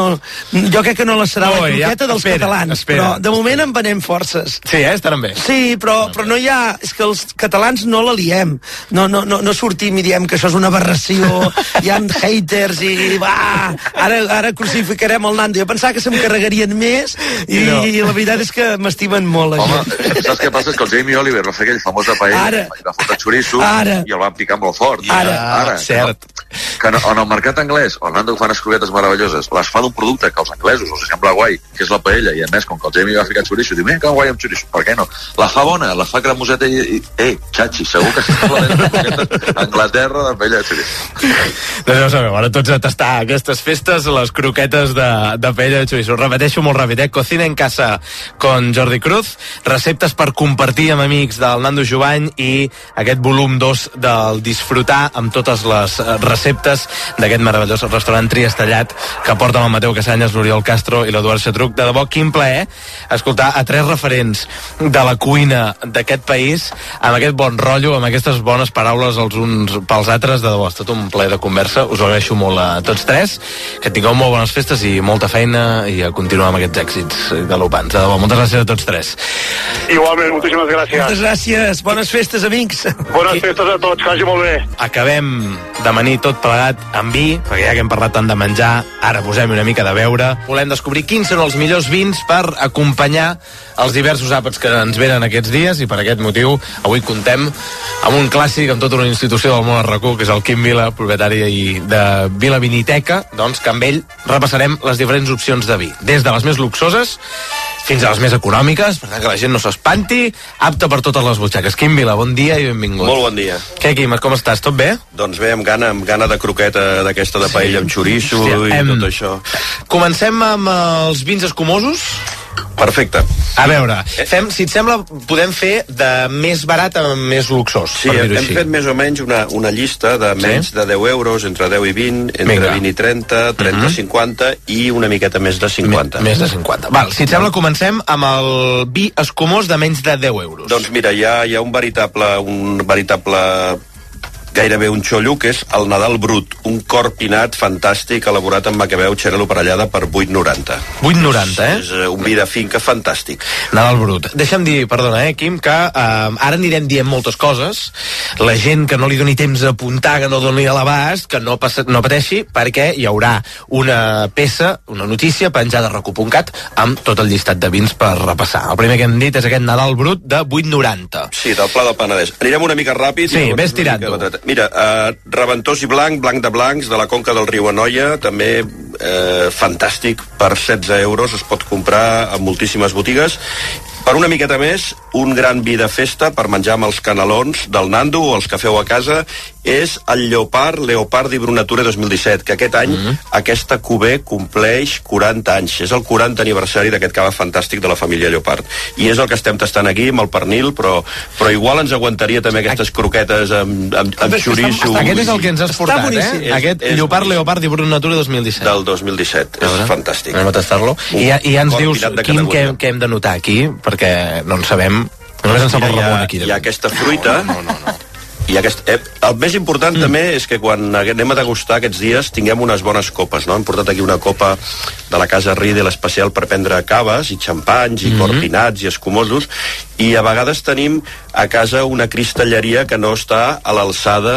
jo crec que no la serà la croqueta dels catalans, però de moment en venem forces. Sí, estaran bé. Sí, però no hi ha... És que els catalans no la liem, no sortim i diem que això és una aberració, hi ha haters i ara crucificarem el Nando. Jo pensava que se'm carregarien més i la veritat és que m'estimen molt. Home, saps què passa? És que el Jamie Oliver va fer aquell famós de paella i va fotre xoriço i el van picar molt fort. Ara, cert. Que en el mercat anglès, el Nando fa unes croquetes meravelloses, les fa d'un producte que els anglesos els sembla guai, que és la paella, i a més, com que el Jamie va ficar xoriço, diu, que guai amb xoriço, per què no? La fa bona, la fa cremoseta i xachi, segur que s'ha de Anglaterra de paella de xoriço. Doncs ja ho sabeu, ara tots a tastar aquestes festes, les croquetes de paella de xoriço. Repeteixo molt ràpid, Cocina en casa con Jordi Cruz, receptes per compartir amb amics del Nando Jubany i aquest volum 2 del disfrutar amb totes les receptes d'aquest meravellós restaurant Triestellat que porten el Mateu Casanyes, l'Oriol Castro i l'Eduard Xatruc. De debò, quin plaer escoltar a 3 referents de la cuina d'aquest país amb aquest bon rotllo, amb aquestes bones paraules els uns pels altres. De debò, és tot un plaer de conversa. Us ho agraeixo molt a tots 3, que tingueu molt bones festes i molta feina i a continuar amb aquests èxits galopants. De debò, moltes gràcies a tots 3. Igualment, moltíssimes gràcies. Moltes gràcies, bones festes, amics. Bones festes a tots, que vagi molt bé. Acabem d'amanir tot plegat amb vi, perquè ja que hem parlat tant de menjar, ara posem una mica de beure. Volem descobrir quins són els millors vins per acompanyar els diversos àpats que ens venen aquests dies, i per aquest motiu avui contem amb un clàssic, amb tota una institució del món RAC1, que és el Quim Vila, propietari de Vila Viniteca. Doncs que amb ell repassarem les diferents opcions de vi, des de les més luxoses fins a les més econòmiques, per tant que la gent no s'espanti, apte per totes les butxaques. Quim Vila, bon dia i benvingut. Molt bon dia. Què, Quim, com estàs? Tot bé? Doncs bé, amb gana de croqueta d'aquesta de paella amb xoriço i tot això. Comencem amb els vins escumosos? Perfecte. A veure, si et sembla, podem fer de més barat a més luxós. Sí, hem fet més o menys una llista de menys de 10 euros, entre 10 i 20, entre 20 i 30, 30 i 50 i una miqueta més de 50. Més de 50. Val, si et sembla, comencem amb el vi escumós de menys de 10 euros. Doncs mira, hi ha un veritable gairebé un xollo, que és el Nadal Brut, un corpinat fantàstic elaborat amb macabeu xerelo parellada per 8,90. 8,90, És un vi de finca fantàstic. Nadal Brut. Deixa'm dir, perdona, Quim, que ara anirem dient moltes coses. La gent que no li doni temps a apuntar, que no doni a l'abast, que no pateixi, perquè hi haurà una peça, una notícia penjada a RAC1.cat amb tot el llistat de vins per repassar. El primer que hem dit és aquest Nadal Brut de 8,90. Sí, del Pla del Penedès. Anirem una mica ràpid. Sí, ves tirant-ho. Mira, Reventós i blanc de blancs, de la Conca del Riu Anoia, també fantàstic, per 16 euros es pot comprar a moltíssimes botigues. Per una miqueta més, un gran vi de festa per menjar amb els canelons del Nando o els que feu a casa és el Leopardi Brunature 2017, que aquest any aquesta cuvée compleix 40 anys. És el 40 aniversari d'aquest cava fantàstic de la família Llopart. I és el que estem tastant aquí amb el pernil, però igual ens aguantaria també aquestes croquetes amb xoriço. Aquest és el que ens has portat, Aquest Leopardi Brunature 2017. Del 2017. És fantàstic. Anem a tastar-lo. I ja ens dius, Quim, què hem de notar aquí, perquè no en sabem. Només en sap el Ramon aquí. Hi ha aquesta fruita. I el més important també és que quan anem a degustar aquests dies tinguem unes bones copes, no? Hem portat aquí una copa de la Casa Riedel especial per prendre caves i xampanys i corpinats i escumosos, i a vegades tenim a casa una cristalleria que no està a l'alçada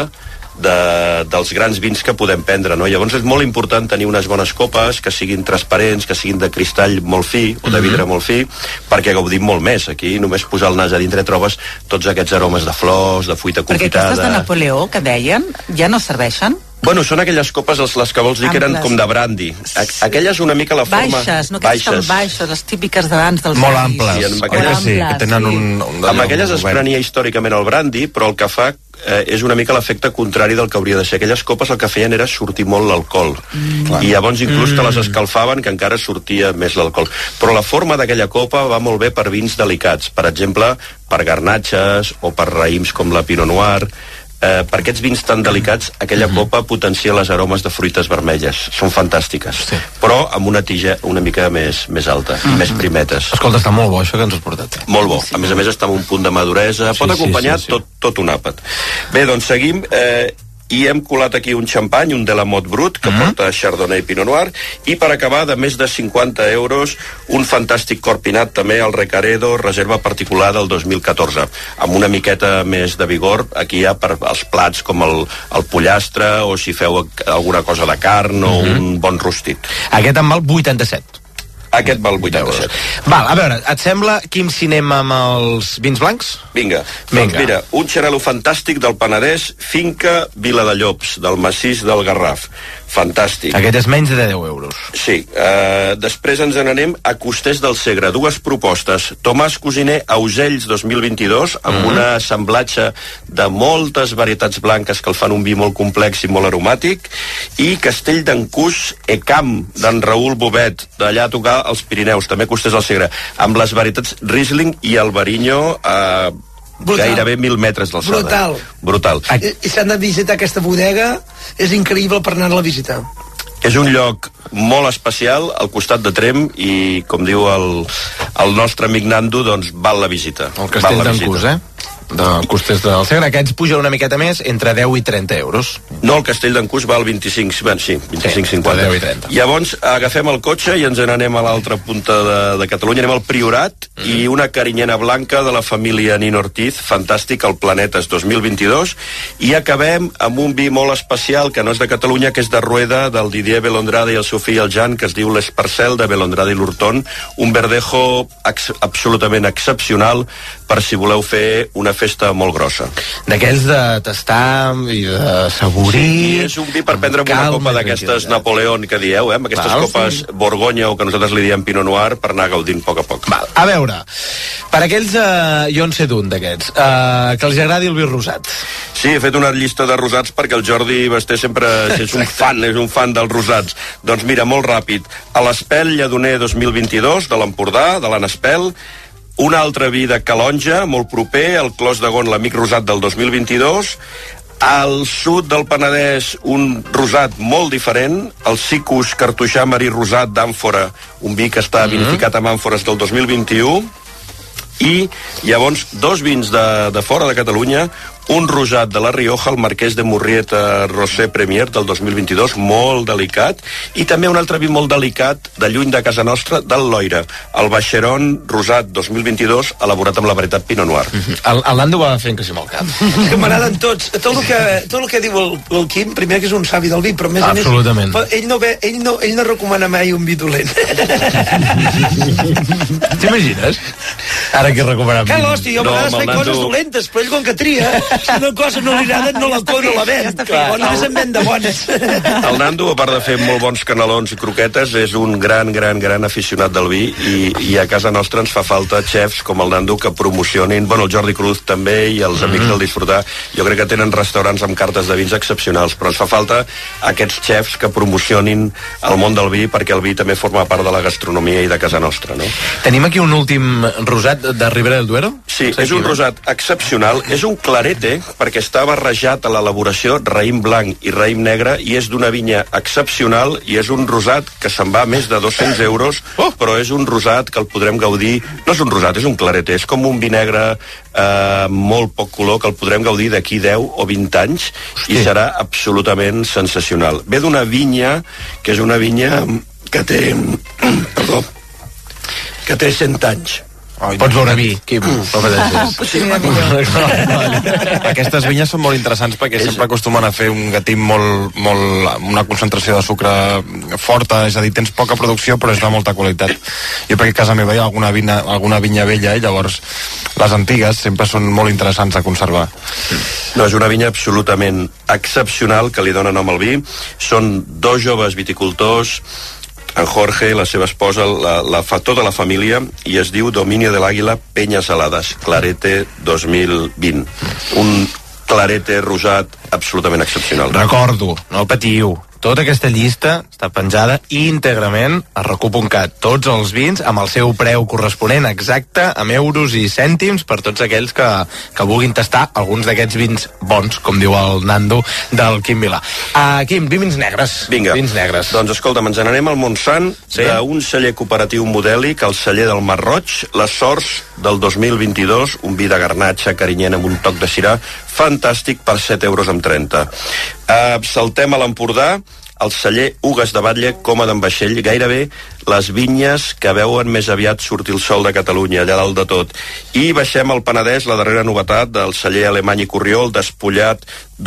dels grans vins que podem prendre, no? Llavors és molt important tenir unes bones copes que siguin transparents, que siguin de cristall molt fi o de vidre molt fi, perquè gaudim molt més. Aquí només posar el nas a dintre trobes tots aquests aromes de flors, de fruita confitada. Perquè aquestes de Napoleó que deien ja no serveixen? Bueno, són aquelles copes, les que vols dir que eren com de brandy. Aquella és una mica la forma... Baixes, no aquestes tan baixes, les típiques d'abans dels molt amples. Sí, que tenen amb aquelles es prenia històricament el brandy, però el que fa és una mica l'efecte contrari del que hauria de ser. Aquelles copes el que feien era sortir molt l'alcohol. I llavors inclús te les escalfaven, que encara sortia més l'alcohol. Però la forma d'aquella copa va molt bé per vins delicats. Per exemple, per garnatxes o per raïms com la Pinot Noir, per aquests vins tan delicats, aquella copa potencia les aromes de fruites vermelles. Són fantàstiques. Sí. Però amb una tija una mica més alta, més primetes. Escolta, està molt bo això que ens has portat. Molt bo. A més, està en un punt de maduresa. Pot acompanyar tot un àpat. Bé, doncs seguim... i hem colat aquí un xampany, un de la Mot Brut, que porta Chardonnay i Pinot Noir, i per acabar, de més de 50 euros, un fantàstic corpinat també, el Recaredo, reserva particular del 2014, amb una miqueta més de vigor. Aquí hi ha per als plats com el pollastre, o si feu alguna cosa de carn, o un bon rostit. Aquest en val 87. Aquest val 87. Val, a veure, et sembla, Quim, si anem amb els vins blancs? Vinga. Doncs mira, un xarel·lo fantàstic del Penedès, Finca Viladallops, del massís del Garraf. Fantàstic. Aquest és menys de 10 euros. Sí. Després ens n'anem a Costers del Segre. Dues propostes. Tomàs Cosiner Ausells 2022, amb una assemblatge de moltes varietats blanques que el fan un vi molt complex i molt aromàtic, i Castell d'en Cus Ecam, d'en Raül Bobet, d'allà a tocar als Pirineus, també Costers del Segre, amb les varietats Riesling i Albarino gairebé 1.000 metres d'alçada. Brutal. I s'han de visitar aquesta bodega, és increïble per anar-la a visitar. És un lloc molt especial al costat de Tremp i, com diu el nostre amic Nando, doncs val la visita. El Castell d'en Cus, de Costers del Segre. Aquests pugen una miqueta més, entre 10 i 30 euros. No, el Castell d'en Cus val 25-50. 10 i 30. Llavors agafem el cotxe i ens n'anem a l'altra punta de Catalunya, anem al Priorat, i una carinyena blanca de la família Nino Ortiz, fantàstic, el Planetes 2022, i acabem amb un vi molt especial, que no és de Catalunya, que és de Rueda, del Didier Belondrada i el seu fill el Jan, que es diu l'Esparcel, de Belondrada i l'Hurtón, un verdejo absolutament excepcional per si voleu fer una festa molt grossa. D'aquells de tastar i de saborir... Sí, és un vi per prendre amb una copa d'aquestes Napoleón que dieu, amb aquestes copes Borgonya, o que nosaltres li diem Pinot Noir, per anar gaudint a poc a poc. Val. A veure, per aquells, jo en sé d'un d'aquests, que els agradi el vi rosat. Sí, he fet una llista de rosats perquè el Jordi Basté sempre és un fan dels rosats. Doncs mira, molt ràpid. A l'Espel Lledoner 2022, de l'Empordà, de l'Anna Espel, un altre vi de Calonja, molt proper, el Clos de Gon, l'Amic Rosat del 2022. Al sud del Penedès, un rosat molt diferent, el Sicus Cartoixà Marí Rosat d'Àmfora, un vi que està vinificat amb àmfores del 2021. I llavors dos vins de fora de Catalunya, un rosat de la Rioja, el Marquès de Murrieta Rosé Premier del 2022, molt delicat, i també un altre vi molt delicat de lluny de casa nostra, del Loira, el Baixeron Rosat 2022, elaborat amb la varietat Pinot Noir. El Nando va fent que sí amb el cap. És que m'agraden tots. Tot el que diu el Quim, primer que és un savi del vi, però a més a més ell no recomana mai un vi dolent. T'imagines? Ara que recomanem... Que l'hòstia, jo a vegades faig coses dolentes, però ell com que tria, si una cosa no li agrada, no la ven. O només en ven de bones. El Nando, a part de fer molt bons canelons i croquetes, és un gran aficionat del vi, i a casa nostra ens fa falta xefs com el Nando que promocionin, el Jordi Cruz també, i els amics del Disfrutar. Jo crec que tenen restaurants amb cartes de vins excepcionals, però ens fa falta aquests xefs que promocionin el món del vi, perquè el vi també forma part de la gastronomia i de casa nostra, no? Tenim aquí un últim rosat de Ribera del Duero? Sí, és un rosat excepcional, és un clarete, perquè està barrejat a l'elaboració raïm blanc i raïm negre, i és d'una vinya excepcional, i és un rosat que se'n va a més de 200 euros, però és un rosat que el podrem gaudir, no és un rosat, és un clarete, és com un vi negre molt poc color, que el podrem gaudir d'aquí 10 o 20 anys, i serà absolutament sensacional. Ve d'una vinya, que és una vinya que té... perdó, que té 100 anys. Pots veure vi, Quim. Aquestes vinyes són molt interessants perquè sempre acostumen a fer un gatim una concentració de sucre forta, és a dir, tens poca producció però és de molta qualitat. Jo perquè a casa meva hi ha alguna vinya vella, i llavors les antigues sempre són molt interessants a conservar. No, és una vinya absolutament excepcional que li dona nom al vi. Són dos joves viticultors, en Jorge, la seva esposa, fa tota la família, i es diu Dominio de l'Àguila Penyes Alades, Clarete 2020. Un clarete rosat absolutament excepcional. Recordo, no el patiu, Tota aquesta llista està penjada íntegrament a recu.cat. Tots els vins amb el seu preu corresponent exacte, amb euros i cèntims, per tots aquells que vulguin tastar alguns d'aquests vins bons, com diu el Nando del Quim Vilà. Quim, vins negres. Vinga. Vins negres. Doncs escolta, ens n'anem al Montsant, d'un celler cooperatiu modèlic, el celler del Mar Roig, les sorts del 2022, un vi de garnatxa carinyena amb un toc de cirà, fantàstic per 7,30 €. Saltem a l'Empordà, el celler Ugues de Batlle, Coma d'en Vaixell, gairebé les vinyes que veuen més aviat sortir el sol de Catalunya, allà dalt de tot. I baixem al Penedès, la darrera novetat del celler Alemany i Corriol, Despullat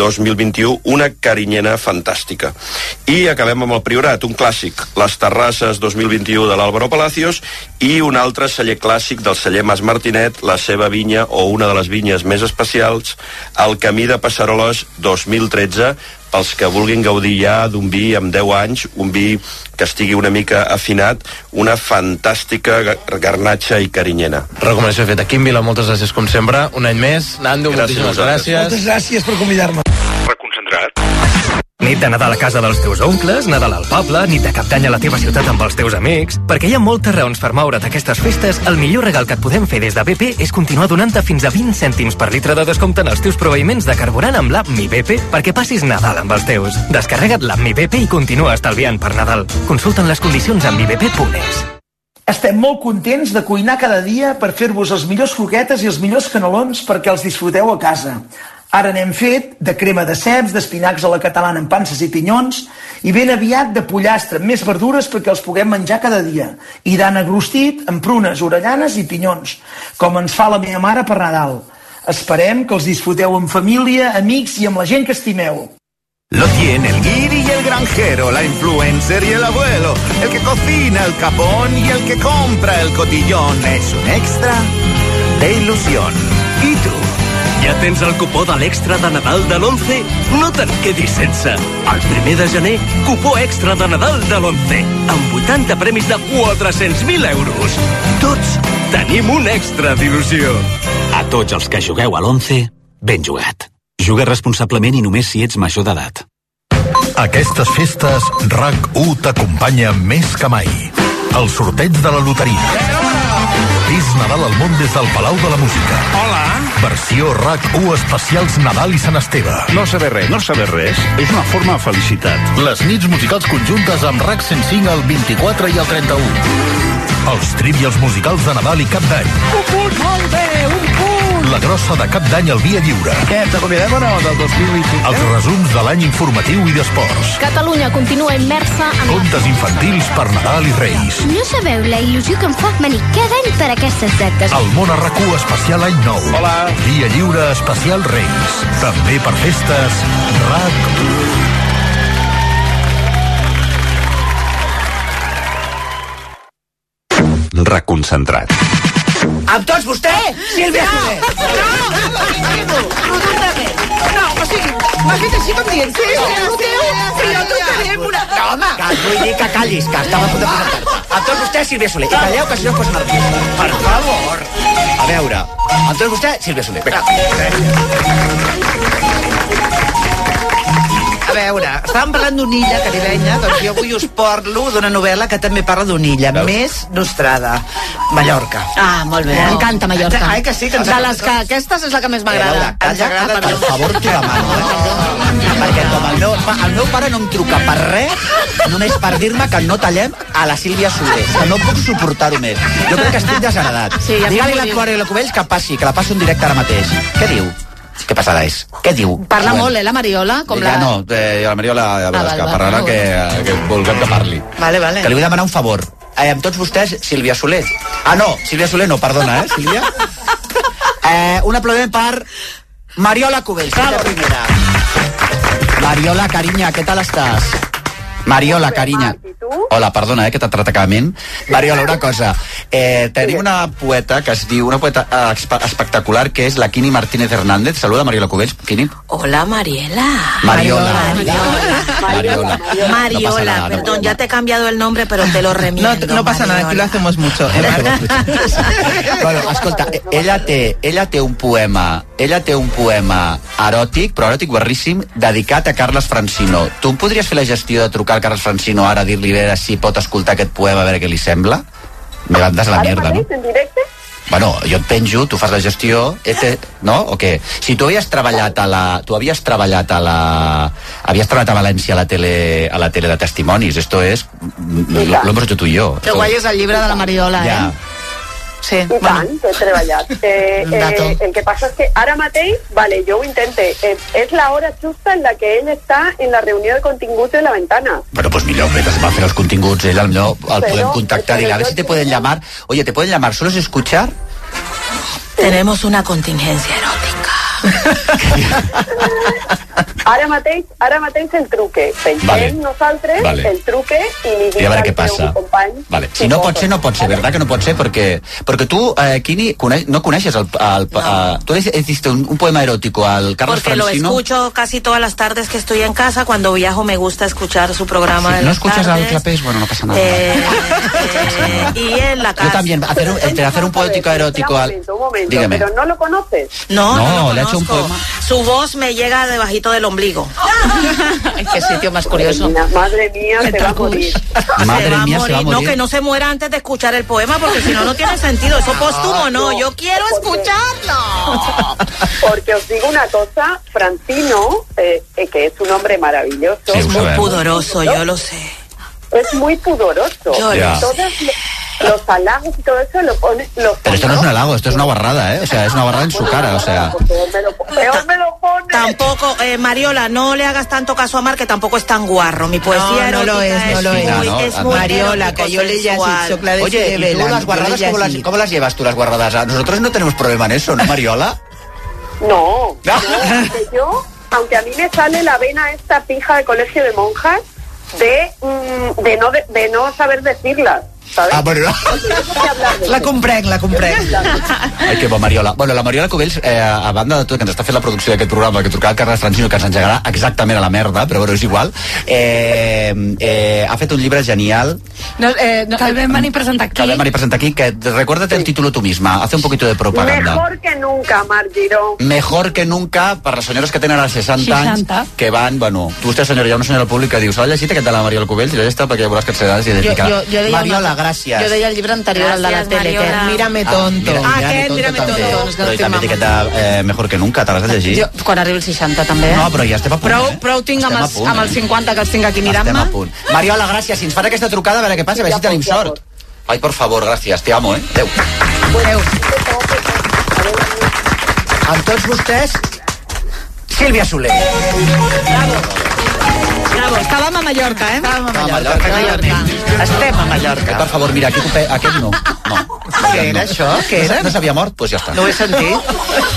2021, una carinyena fantàstica. I acabem amb el Priorat, un clàssic, les Terrasses 2021 de l'Álvaro Palacios, i un altre celler clàssic del celler Mas Martinet, la seva vinya, o una de les vinyes més especials, el Camí de Passaroles 2013, pels que vulguin gaudir ja d'un vi amb 10 anys, un vi que estigui una mica afinat, una fantàstica garnatxa i carinyena. Recomanació feta. Quim Vilà, moltes gràcies com sempre. Un any més. Nando, moltíssimes gràcies. Moltes gràcies per convidar-me. Reconcentrat. Nit de Nadal a casa dels teus oncles, Nadal al poble, nit de Cap d'Any a la teva ciutat amb els teus amics. Perquè hi ha moltes raons per moure't aquestes festes, el millor regal que et podem fer des de BP és continuar donant-te fins a 20 cèntims per litre de descompte en els teus proveïments de carburant amb l'app Mi BP perquè passis Nadal amb els teus. Descarrega't l'app Mi BP i continua estalviant per Nadal. Consulta'n les condicions a mibp.es. Estem molt contents de cuinar cada dia per fer-vos els millors croquetes i els millors canelons perquè els disfruteu a casa. Ara n'hem fet de crema de ceps, d'espinacs a la catalana amb panses i pinyons i ben aviat de pollastre amb més verdures perquè els puguem menjar cada dia. I d'ànec rostit amb prunes, orellanes i pinyons, com ens fa la meva mare per Nadal. Esperem que els disfruteu amb família, amics i amb la gent que estimeu. Lo tiene el guiri y el granjero, la influencer y el abuelo, el que cocina el capón y el que compra el cotillón. Es un extra de ilusión. ¿Y tú? Ja tens el cupó de l'extra de Nadal de l'11? No te'n quedis sense. El 1 de gener, cupó extra de Nadal de l'11, amb 80 premis de 400.000 euros. Tots tenim un extra d'il·lusió. A tots els que jugueu a l'11, ben jugat. Juga responsablement i només si ets major d'edat. Aquestes festes, RAC1 t'acompanya més que mai. El sorteig de la loteria. Vis Nadal al món des del Palau de la Música. Hola. Versió RAC1 especials Nadal i Sant Esteve. No saber res és una forma de felicitat. Les nits musicals conjuntes amb RAC 105 el 24 i el 31. Els trivials musicals de Nadal i Cap d'Any. Un punt, molt bé, un punt. La grossa de Cap d'Any al Via Lliure. Què, ens acomiadem o no del 2025? Els resums de l'any informatiu i d'esports. Catalunya continua immersa en... Contes infantils per Nadal i Reis. No sabeu la il·lusió que em fa venir cada any per aquestes dates. El món a RAC1 especial any nou. Hola. Via Lliure especial Reis. També per festes RAC1. Reconcentrat. Amb tots vostè, Sílvia Soler. No, o sigui, m'ha fet així com dient, sí, jo trucaré amb una... No, home, que et vull dir que callis, que estava a punt de presentar. Amb tots vostè, Sílvia Soler. I calleu, que si no es posa nerviosa. Per favor. A veure, amb tots vostè, Sílvia Soler. A veure, estàvem parlant d'una illa caribenya, doncs jo avui us parlo d'una novel·la que també parla d'una illa, més nostrada, Mallorca. Ah, molt bé. M'encanta Mallorca. Ai, que sí, que ens de les que aquestes és la que més m'agrada. Ens agrada, per favor, t'ho demano, perquè com el meu pare no em truca per res, només per dir-me que no tallem a la Sílvia Soler, que no puc suportar-ho més. Jo crec que estic desagradat. Sí, ja digue-li a l'Aquària Cubells que passi, que la passo en directe ara mateix. Què diu? Què passada és? Què diu? Parla molt, la Mariola? Com ja no, la Mariola que parlarà que vulguem que parli. Vale. Que li vull demanar un favor. Amb tots vostès, Sílvia Soler. Ah, no, Sílvia Soler no, perdona, Sílvia? Un aplaudiment per Mariola Cubells, que és la primera. Mariola, carinya, què tal estàs? Mariola, carinya. Hola, perdona, que t'ha tratat acabament. Mariola, una cosa. Tenim una poeta que es diu, una poeta espectacular, que és la Quini Martínez Hernández. Saluda, Mariola Cubells. Quini. Hola, Mariela. Mariola, perdón, ya te he cambiado el nombre, pero te lo remiendo. No pasa nada, aquí lo hacemos mucho. Bueno, escolta, ella té un poema eròtic, però eròtic barríssim, dedicat a Carles Francino. Tu em podries fer la gestió de trucar al Carles Francino ara, dir-li a veure si pot escoltar aquest poema, a veure què li sembla? Me mandas la mierda, ¿no? ¿En directe? Bueno, jo et penjo, tu fas la gestió, no? O què? Si tu havies treballat a València a la tele de testimonis, esto es, lo hemos hecho tú y yo. Que guai és el llibre de la Mariola, ja. Sí, I tant, que he treballat. El que passa és que ara mateix, vale, jo ho intente, és la hora justa en la que ell està en la reunió de continguts de la ventana. Bueno, pues millor, mentre va fer els continguts, ell el podem contactar y a ver si te pueden llamar. Oye, ¿te pueden llamar? ¿Solo es escuchar? Tenemos una contingencia erótica. Ara mateix el truque. Pensem nosaltres el truque i li dic al teu company... Vale. Si no pot ser, ¿verdad que no pot ser? Porque tú, Quini, no conoces tú le hiciste un poema erótico al Carlos Francino. Porque lo escucho casi todas las tardes que estoy en casa. Cuando viajo me gusta escuchar su programa de ¿No las escuchas tardes. al Clapés? Bueno, no pasa nada. Y en la casa... Yo también, hacer un poético erótico al... Un momento, dígame. ¿pero no lo conoces? No, le ha hecho un poema. Su voz me llega debajito del ombligo. Qué sitio más curioso. Madre mía, se va a morir. Madre mía, se va a morir. No, que no se muera antes de escuchar el poema, porque si no, no tiene sentido. Eso póstumo, no. Yo quiero escucharlo. Porque os digo una cosa, Francino, que es un hombre maravilloso. Es muy pudoroso, yo lo sé. Es muy pudoroso. Todos los halagos y todo eso lo pone... Pero esto no es un halago, esto es una guarrada, ¿eh? O sea, es una guarrada en su cara, o sea... Peor me lo pone. Tampoco, Mariola, no le hagas tanto caso a Mar, que tampoco es tan guarro. Mi poesía no lo es. Es muy Mariola, que yo le ya he Oye, ¿y tú las guarradas cómo las llevas tú, las guarradas? Nosotros no tenemos problema en eso, ¿no, Mariola? No, porque yo, aunque a mí me sale la vena esta pija de colegio de monjas de no saber decirlas, ¿sabes? Ah, bueno, la comprenc. Ai, que bo, Mariola. Bueno, la Mariola Cubells, a banda de tot, que ens està fent la producció d'aquest programa, que trucava el Carles Francino, que ens engegarà exactament a la merda, però bueno, és igual, ha fet un llibre genial. Que el vam venir a presentar aquí. Que recuérdate el título tú misma, hace un poquito de propaganda. Mejor que nunca, Mar Giró. Mejor que nunca, per les senyores que tenen els 60 anys, que van, bueno, tu, senyora, hi ha una senyora al públic que diu, s'ha llegit aquest de la Mariola Cubells? I ja està, perquè veuràs que et seràs identificada. Mariola, gràcies. Jo deia el llibre anterior, el de la tele, que Mírame tonto. Mírame tonto. Però també aquest de Mejor que nunca, te l'has de llegir? Quan arribi el 60, també. No, però ja estem a punt. Prou tinc amb els 50, que els tinc aquí mirant-me. Estem a punt. Mariola, gràcies. Si ens fan aquesta trucada, a veure què passa, a veure si tenim sort. Ai, por favor, gràcies. Te amo, Adéu. Amb tots vostès, Sílvia Soler. Bravo, estàvem a Mallorca, eh? Estem a Mallorca. Per favor, mira, aquest no. Què era això? Què era? No s'havia mort? Doncs ja està. No ho he sentit.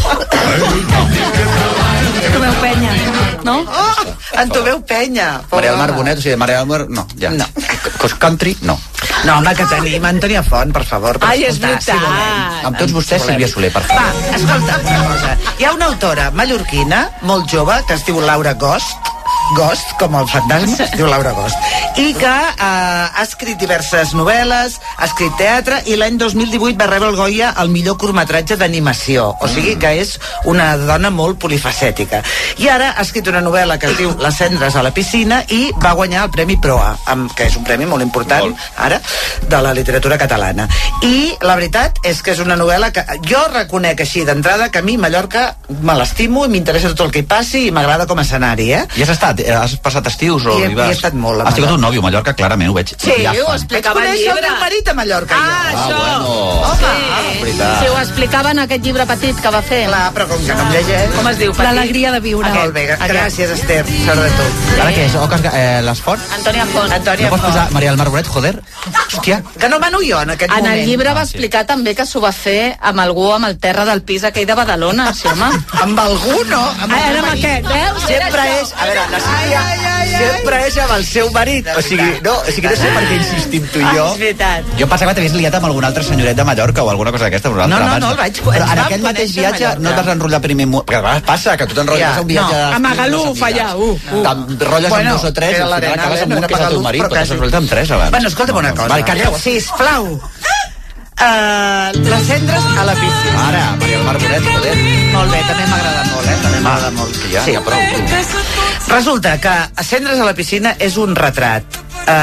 Tomeu penya, no? En Tomeu penya. Maria del Mar Bonet, o sigui, Maria del Mar... No, ja. No. Cross Country, no. No, home, que tenim Antònia Font, per favor. Ai, és veritat. Amb tots vostès, Sílvia Soler, per favor. Va, escolta, una cosa. Hi ha una autora mallorquina, molt jove, que es diu Laura Gost, com el fantasma, es diu Laura Gost, i que ha escrit diverses novel·les, ha escrit teatre, i l'any 2018 va rebre el Goya al millor curtmetratge d'animació, o sigui que és una dona molt polifacètica. I ara ha escrit una novel·la que es diu Les cendres a la piscina i va guanyar el Premi Proa, que és un premi molt important, ara, de la literatura catalana. I la veritat és que és una novel·la que jo reconec així d'entrada que a mi Mallorca me l'estimo i m'interessa tot el que hi passi i m'agrada com a escenari, eh? I has estat? Has passat estius o hi he estat molt a Mallorca. Has tingut un nòvio a Mallorca, clarament, ho veig. Sí, ho explicava el llibre. El meu marit a Mallorca. Això. Sí, ho explicava en aquest llibre petit que va fer. Clar, però com que no em llegeix. Com es diu? L'alegria de viure. Molt bé, gràcies, Esther. Sort de tu. Ara què és? Les Font? Antònia Font. No pots posar Maria del Mar Bonet, joder? Hòstia. Que no mano jo en aquest moment. En el llibre va explicar també que s'ho va fer amb algú amb el terra del pis aquell de Badalona, sí, home. Amb algú, no? Amb aquest, veus? Sempre és... A veure, sempre és amb el seu marit. O sigui, no sé per què insistim tu i jo. És veritat. Jo pensava que t'havies liat amb algun altre senyoret de Mallorca o alguna cosa d'aquesta. No, el vaig... Però en aquell mateix viatge no et vas enrotllar primer... Perquè a vegades passa que tu t'enrotlles a un viatge... A Magaluf, allà, T'enrotlles amb 2 o 3 i al final acabes amb un que és el teu marit, però t'has enrotllat amb 3 abans. Bueno, escolta'm una cosa. Vale, calleu. Sisplau. Les cendres a la piscina. Ara, Maria del Mar Bonet, joder. Molt bé, també m'agrada molt, També m'agrada molt. Ja, ja prou. Resulta que Cendres a la piscina és un retrat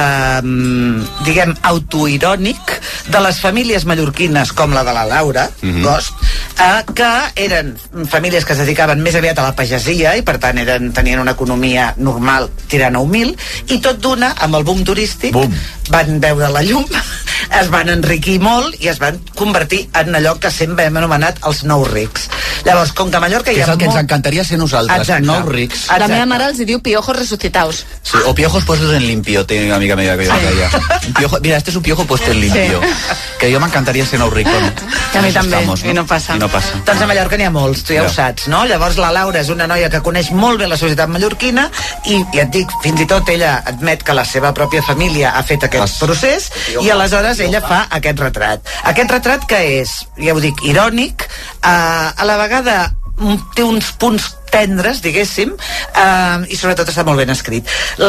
diguem, autoirònic de les famílies mallorquines com la de la Laura Gost, que eren famílies que es dedicaven més aviat a la pagesia i per tant tenien una economia normal tirant a humil, i tot d'una, amb el boom turístic, van veure la llum, es van enriquir molt i es van convertir en allò que sempre hem anomenat els nous rics. Llavors, com que a Mallorca hi ha és el que ens encantaria ser nosaltres, nous rics. La meva mare els diu piojos resucitados. Sí, o piojos puestos en limpio, té una amiga meva que jo deia. Mira, este es un piojo puesto en limpio. Que jo m'encantaria ser nou ric. A mi també, i no passa. Doncs a Mallorca n'hi ha molts, tu ja ho saps, no? Llavors la Laura és una noia que coneix molt bé la societat mallorquina i et dic, fins i tot ella admet que la seva pròpia família ha fet aquest procés i aleshores ella fa aquest retrat. Aquest retrat que és, ja ho dic, irònic, a la vegada té uns punts tendres, diguéssim, i sobretot està molt ben escrit.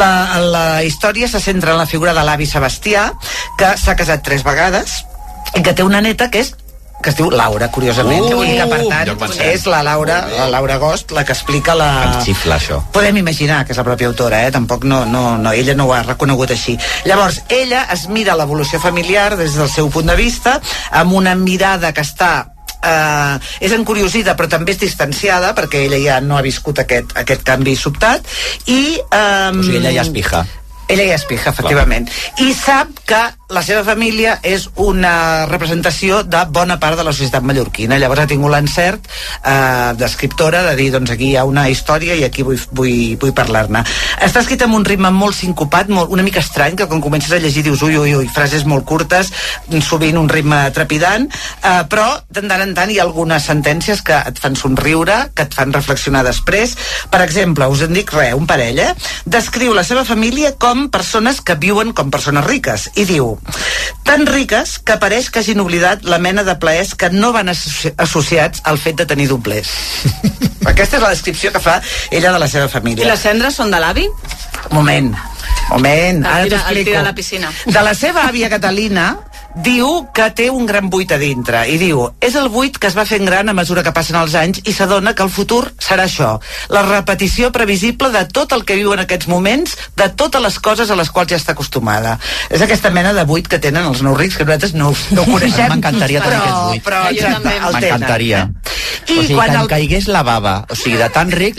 La història se centra en la figura de l'avi Sebastià, que s'ha casat 3 vegades i que té una neta que es diu Laura, curiosament, i que per tant és la Laura Gost la que explica la... Em xifla, això. Podem imaginar que és la pròpia autora, tampoc ella no ho ha reconegut així. Llavors, ella es mira l'evolució familiar des del seu punt de vista, amb una mirada que està és encuriosida però també és distanciada perquè ella ja no ha viscut aquest canvi sobtat i... O sigui, ella ja es pija. Ella ja es pija, efectivament. I sap que la seva família és una representació de bona part de la societat mallorquina. Llavors ha tingut l'encert d'escriptora de dir, doncs aquí hi ha una història i aquí vull parlar-ne. Està escrit amb un ritme molt sincopat, una mica estrany, que quan comences a llegir dius ui, frases molt curtes, sovint un ritme trepidant, però de tant en tant hi ha algunes sentències que et fan somriure, que et fan reflexionar després. Per exemple, us en dic un parell, descriu la seva família com persones que viuen com persones riques, i diu: tan riques que pareix que hagin oblidat la mena de plaers que no van associats al fet de tenir doblers. Aquesta és la descripció que fa ella de la seva família. I les cendres són de l'avi? Moment, ara t'ho explico. El tira a la piscina. De la seva àvia Catalina diu que té un gran buit a dintre i diu, és el buit que es va fent gran a mesura que passen els anys i s'adona que el futur serà això, la repetició previsible de tot el que viu en aquests moments, de totes les coses a les quals ja està acostumada. És aquesta mena de buit que tenen els nous rics, que nosaltres no ho coneixem. M'encantaria tenir aquest buit. Però exacte, el tenen. M'encantaria. O sigui, que em caigués la baba. O sigui, de tan ric...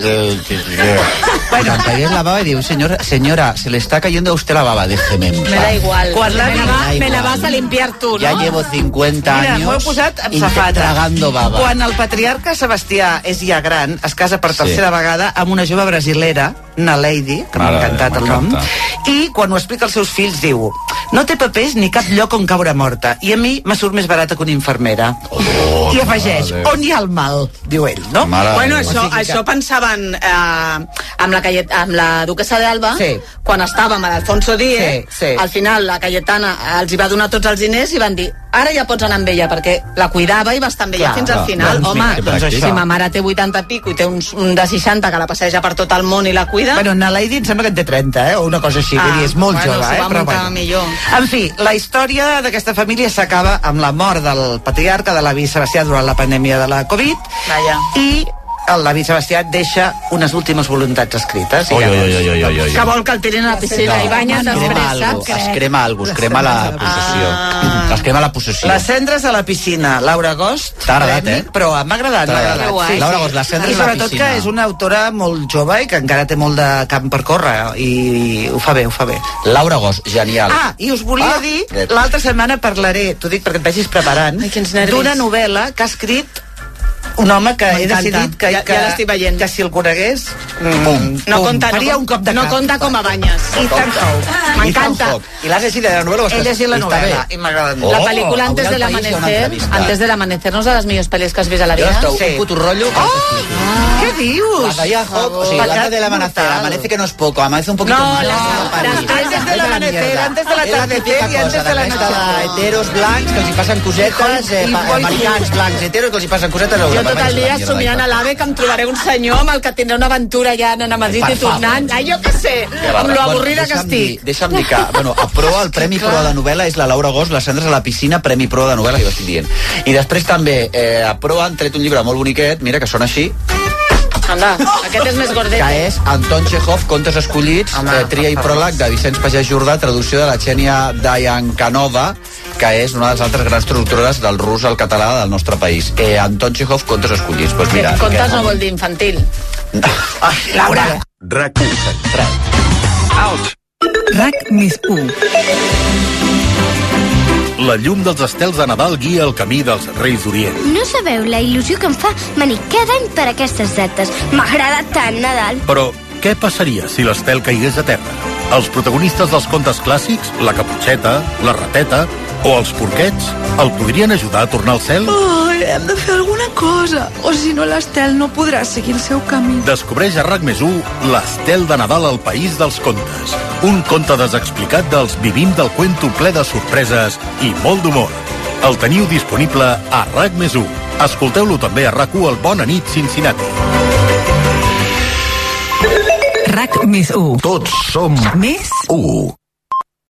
Bueno, em caigués la baba y digo, señora, se le está cayendo a usted la baba, déjeme en paz. Me da igual. Me la vas a limpiar tu, ¿no? Ya llevo 50 Mira, años m'ho he posat amb safata. Tragando baba. Quan el patriarca Sebastià és ja gran, es casa per tercera vegada amb una jove brasilera, una lady, que m'ha encantat el nom, i quan ho explica als seus fills diu, no té papers ni cap lloc on caure morta, i a mi me surt més barata que una infermera. I afegeix, on hi ha el mal, diu ell, no? Bueno, això pensaven amb la duquesa d'Alba, quan estava amb l'Alfonso Díez, al final la Cayetana els hi va donar tots els diners i van dir, ara ja pots anar amb ella, perquè la cuidava i va estar amb ella fins al final. Home, si ma mare té 80 pico i té un de 60 que la passeja per tot el món i la cuida... Bueno, na Lady em sembla que en té 30, o una cosa així, és molt jove, però bueno. En fi, la història d'aquesta família s'acaba amb la mort del patriarca, de l'avi Sebastià, durant la pandèmia de la Covid, i l'avi Sebastià deixa unes últimes voluntats escrites. Que vol que el tirin a la piscina i banyes després, saps? Es crema alguna cosa, es crema la possessió. Es crema la possessió. Les cendres a la piscina, Laura Gost. T'ha agradat, però m'ha agradat. Laura Gost, les cendres a la piscina. I sobretot que és una autora molt jove i que encara té molt de camp per córrer, i ho fa bé, ho fa bé. Laura Gost, genial. I us volia dir, l'altra setmana parlaré, t'ho dic perquè et vagis preparant, d'una novel·la que ha escrit Un home que he M'encanta. decidit que, Ja l'estic veient. que si el conegués... Faria un cop de cap. No compta com a banyes. Ethan Hawke. M'encanta. I l'has llegit de la novel·la? He llegit la novel·la i m'ha agradat La pel·lícula Antes del Amanecer no és de les millors pel·lis que has vist a la vida? Un puto rotllo. Què dius? La de Hawke, o sigui, l'Antes del Amanecer, amanece que no es poco, amanece un poquito mal. Antes del Amanecer, antes del atardecer i antes de la noche. Heteros blancs que els hi passen cosetes, americans blancs heteros que els hi passen cosetes a Jo Europa. tot el dia somiant a l'AVE que em trobaré un senyor amb el que tindré una aventura ja anant a Madrid i tornant. Ai, jo què sé, amb lo avorrida que estic. Deixa'm dir que, bueno, a proa, el Premi Proa de novel·la és la Laura Gos, Les cendres a la piscina, Premi Proa de novel·la, que ho estic dient. I després també, a proa han tret un llibre molt boniquet, mira, que sona així, Anda, aquest és més gordet. que és Anton Chekhov, Contes escollits, tria i pròleg de Vicenç Pagès Jordà, traducció de la Xènia Dayankanova, que és una de les altres grans traductores del rus al català del nostre país. Anton Chekhov, Contes escollits. Pues mira, Contes no vol dir infantil. Laura. RAC1. RAC més 1. La llum dels estels de Nadal guia el camí dels Reis d'Orient. No sabeu la il·lusió que em fa venir cada any per aquestes dates. M'agrada tant Nadal. Però què passaria si l'estel caigués a terra? Els protagonistes dels contes clàssics, la Caputxeta, la Rateta o els porquets, el podrien ajudar a tornar al cel? Ai, hem de fer alguna cosa, o si no l'Estel no podrà seguir el seu camí. Descobreix a RAC+1 l'Estel de Nadal al País dels Contes. Un conte desexplicat dels Vivim del Cuento ple de sorpreses i molt d'humor. El teniu disponible a RAC+1. Escolteu-lo també a RAC1 al Bona Nit Cincinnati. RAC més 1. Tots som més 1.